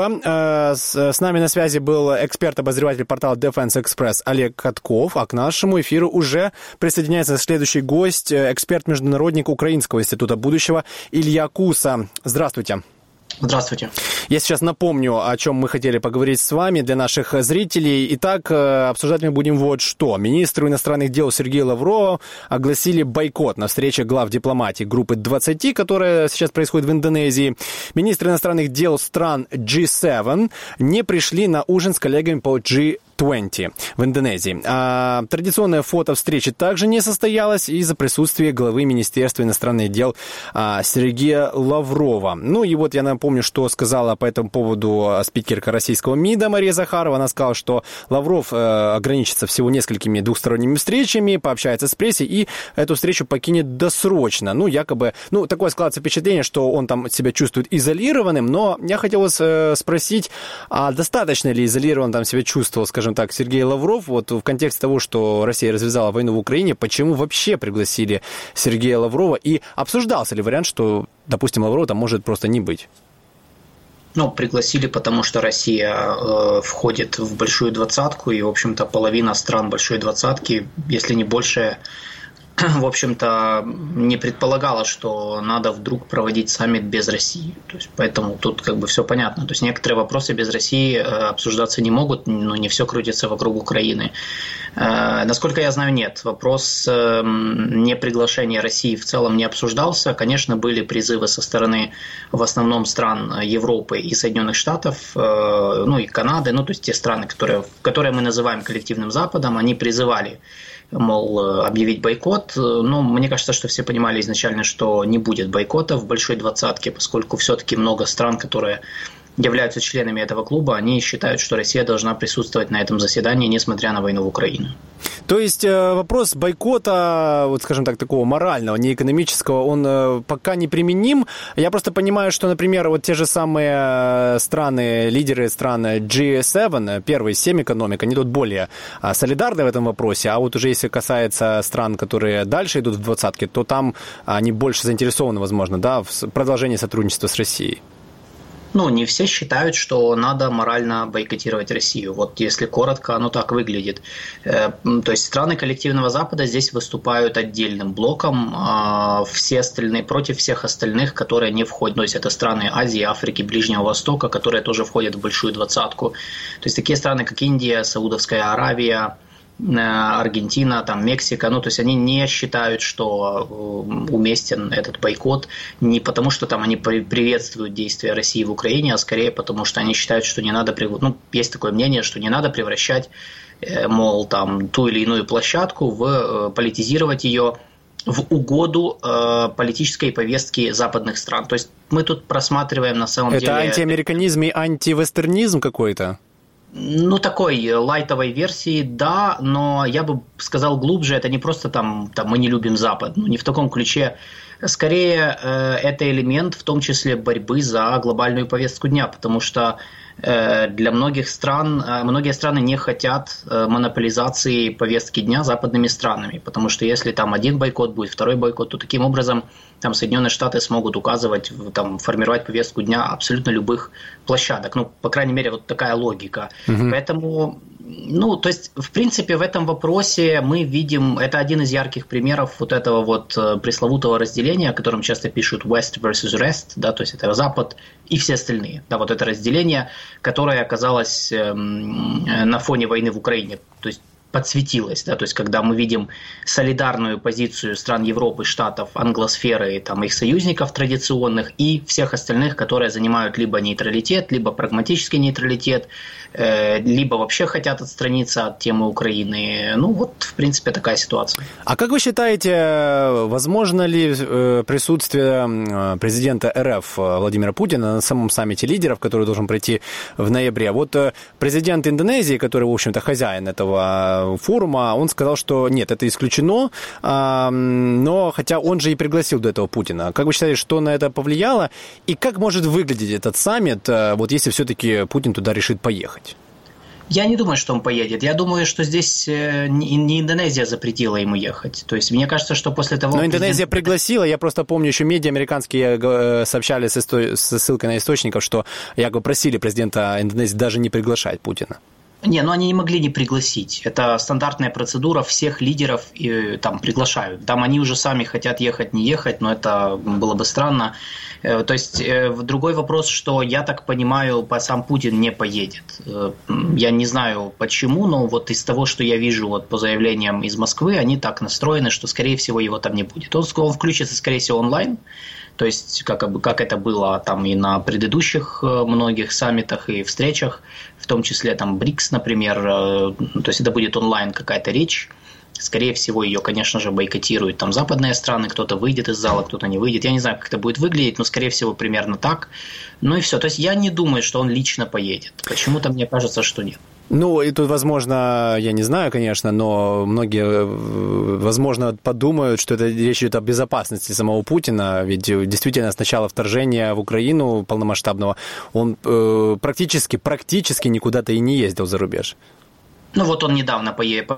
Speaker 2: С нами на связи был эксперт-обозреватель портала Defense Express Олег Катков, а к нашему эфиру уже присоединяется следующий гость, эксперт-международник Украинского института будущего Илья Куса. Здравствуйте.
Speaker 20: Здравствуйте.
Speaker 2: Я сейчас напомню, о чем мы хотели поговорить с вами для наших зрителей. Итак, обсуждать мы будем вот что. Министру иностранных дел Сергея Лаврова огласили бойкот на встрече глав дипломатии группы 20, которая сейчас происходит в Индонезии. Министры иностранных дел стран G7 не пришли на ужин с коллегами по G20 в Индонезии. А традиционное фото встречи также не состоялось из-за присутствия главы Министерства иностранных дел Сергея Лаврова. И вот я напомню, что сказала по этому поводу спикерка российского МИДа Мария Захарова. Она сказала, что Лавров ограничится всего несколькими двухсторонними встречами, пообщается с прессой и эту встречу покинет досрочно. Якобы, такое складывается впечатление, что он там себя чувствует изолированным, но я хотел вас спросить, а достаточно ли изолирован там себя чувствовал, скажем так, Сергей Лавров, вот в контексте того, что Россия развязала войну в Украине, почему вообще пригласили Сергея Лаврова и обсуждался ли вариант, что, допустим, Лаврова там может просто не быть?
Speaker 20: Пригласили, потому что Россия входит в Большую Двадцатку, и, в общем-то, половина стран Большой Двадцатки, если не больше, в общем-то, не предполагала, что надо вдруг проводить саммит без России. То есть, поэтому тут все понятно. То есть некоторые вопросы без России обсуждаться не могут, но не все крутится вокруг Украины. Насколько я знаю, нет. Вопрос неприглашения России в целом не обсуждался. Конечно, были призывы со стороны в основном стран Европы и Соединенных Штатов, и Канады, то есть те страны, которые мы называем коллективным Западом, они призывали, мол, объявить бойкот. Но мне кажется, что все понимали изначально, что не будет бойкота в Большой Двадцатке, поскольку все-таки много стран, которые являются членами этого клуба, они считают, что Россия должна присутствовать на этом заседании, несмотря на войну в Украине.
Speaker 2: То есть вопрос бойкота, скажем так, такого морального, не экономического, он пока не применим. Я просто понимаю, что, например, те же самые страны, лидеры стран G7, первые 7 экономик, они тут более солидарны в этом вопросе, а вот уже если касается стран, которые дальше идут в двадцатке, то там они больше заинтересованы, возможно, в продолжении сотрудничества с Россией.
Speaker 20: Не все считают, что надо морально бойкотировать Россию. Вот если коротко, оно так выглядит. То есть страны коллективного Запада здесь выступают отдельным блоком, все остальные против всех остальных, которые не входят. То есть это страны Азии, Африки, Ближнего Востока, которые тоже входят в большую двадцатку. То есть такие страны, как Индия, Саудовская Аравия, Аргентина, Мексика, то есть они не считают, что уместен этот бойкот, не потому, что они приветствуют действия России в Украине, а скорее потому, что они считают, что не надо, есть такое мнение, что не надо превращать, мол, ту или иную площадку, политизировать ее в угоду политической повестки западных стран. То есть мы тут просматриваем на самом деле...
Speaker 2: Это антиамериканизм и антивестернизм какой-то?
Speaker 20: Такой лайтовой версии, да, но я бы сказал глубже, это не просто мы не любим Запад, не в таком ключе. Скорее, это элемент, в том числе, борьбы за глобальную повестку дня, потому что для многие страны не хотят монополизации повестки дня западными странами, потому что если один бойкот будет, второй бойкот, то таким образом Соединенные Штаты смогут указывать, формировать повестку дня абсолютно любых площадок. По крайней мере, вот такая логика. Поэтому, то есть, в принципе, в этом вопросе мы видим, это один из ярких примеров вот этого пресловутого разделения, о котором часто пишут West versus Rest, да, то есть это Запад и все остальные. Да, вот это разделение, которое оказалось на фоне войны в Украине, то есть подсветилось, да, то есть когда мы видим солидарную позицию стран Европы, Штатов, англосферы, их союзников традиционных и всех остальных, которые занимают либо нейтралитет, либо прагматический нейтралитет, либо вообще хотят отстраниться от темы Украины. В принципе, такая ситуация.
Speaker 2: А как вы считаете, возможно ли присутствие президента РФ Владимира Путина на самом саммите лидеров, который должен пройти в ноябре? Вот президент Индонезии, который, в общем-то, хозяин этого форума, он сказал, что нет, это исключено, но хотя он же и пригласил до этого Путина. Как вы считаете, что на это повлияло? И как может выглядеть этот саммит, если все-таки Путин туда решит поехать?
Speaker 20: Я не думаю, что он поедет. Я думаю, что здесь не Индонезия запретила ему ехать. То есть, мне кажется, что после того...
Speaker 2: Но Индонезия пригласила. Я просто помню, еще медиа американские сообщали со ссылкой на источников, что якобы просили президента Индонезии даже не приглашать Путина.
Speaker 20: Они не могли не пригласить. Это стандартная процедура, всех лидеров приглашают. Они уже сами хотят ехать, не ехать, но это было бы странно. То есть другой вопрос, что я так понимаю, сам Путин не поедет. Я не знаю почему, но вот из того, что я вижу по заявлениям из Москвы, они так настроены, что скорее всего его там не будет. Он включится скорее всего онлайн. То есть, как это было и на предыдущих многих саммитах и встречах, в том числе БРИКС, например, то есть это будет онлайн какая-то речь. Скорее всего, ее, конечно же, бойкотируют западные страны, кто-то выйдет из зала, кто-то не выйдет. Я не знаю, как это будет выглядеть, но, скорее всего, примерно так. И все. То есть я не думаю, что он лично поедет. Почему-то мне кажется, что нет.
Speaker 2: И тут, возможно, я не знаю, конечно, но многие, возможно, подумают, что это речь идет о безопасности самого Путина, ведь действительно с начала вторжения в Украину полномасштабного он практически никуда-то и не ездил за рубеж.
Speaker 20: Он недавно поехал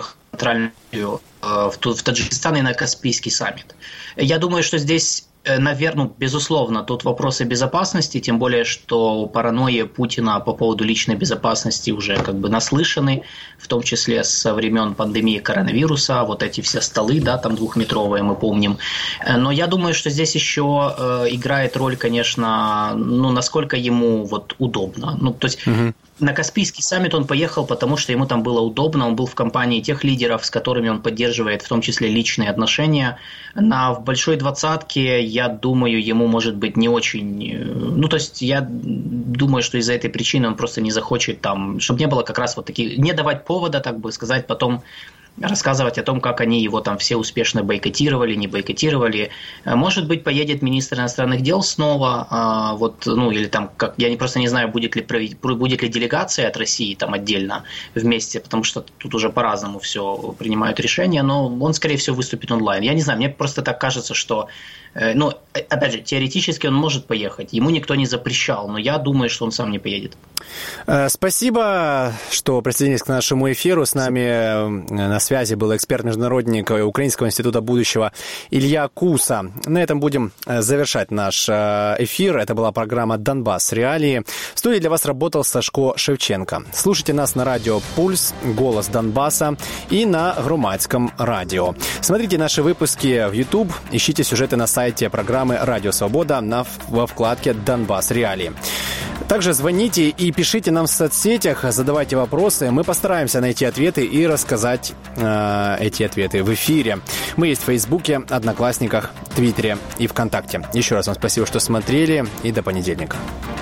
Speaker 20: в Таджикистан и на Каспийский саммит. Я думаю, что здесь, наверное, безусловно, тут вопросы безопасности, тем более, что паранойя Путина по поводу личной безопасности уже наслышаны, в том числе со времен пандемии коронавируса, вот эти все столы, да, двухметровые, мы помним. Но я думаю, что здесь еще играет роль, конечно, насколько ему удобно. То есть на Каспийский саммит он поехал, потому что ему там было удобно, он был в компании тех лидеров, с которыми он поддерживает в том числе личные отношения. В большой двадцатке, я думаю, ему может быть не очень... то есть я думаю, что из-за этой причины он просто не захочет чтобы не было как раз таких... Не давать повода, так бы сказать, потом рассказывать о том, как они его все успешно бойкотировали, не бойкотировали. Может быть, поедет министр иностранных дел снова, или я просто не знаю, будет ли делегация от России отдельно вместе, потому что тут уже по-разному все принимают решения, но он, скорее всего, выступит онлайн. Я не знаю, мне просто так кажется, что опять же, теоретически он может поехать, ему никто не запрещал, но я думаю, что он сам не поедет.
Speaker 2: Спасибо, что присоединились к нашему эфиру. С нами на связи был эксперт-международник Украинского института будущего Илья Куса. На этом будем завершать наш эфир. Это была программа «Донбасс. Реалии». В студии для вас работал Сашко Шевченко. Слушайте нас на радио «Пульс», «Голос Донбасса» и на Громадском радио. Смотрите наши выпуски в YouTube, ищите сюжеты на сайте программы «Радио Свобода» во вкладке «Донбасс. Реалии». Также звоните и пишите нам в соцсетях, задавайте вопросы. Мы постараемся найти ответы и рассказать эти ответы в эфире. Мы есть в Фейсбуке, Одноклассниках, Твиттере и ВКонтакте. Еще раз вам спасибо, что смотрели, и до понедельника.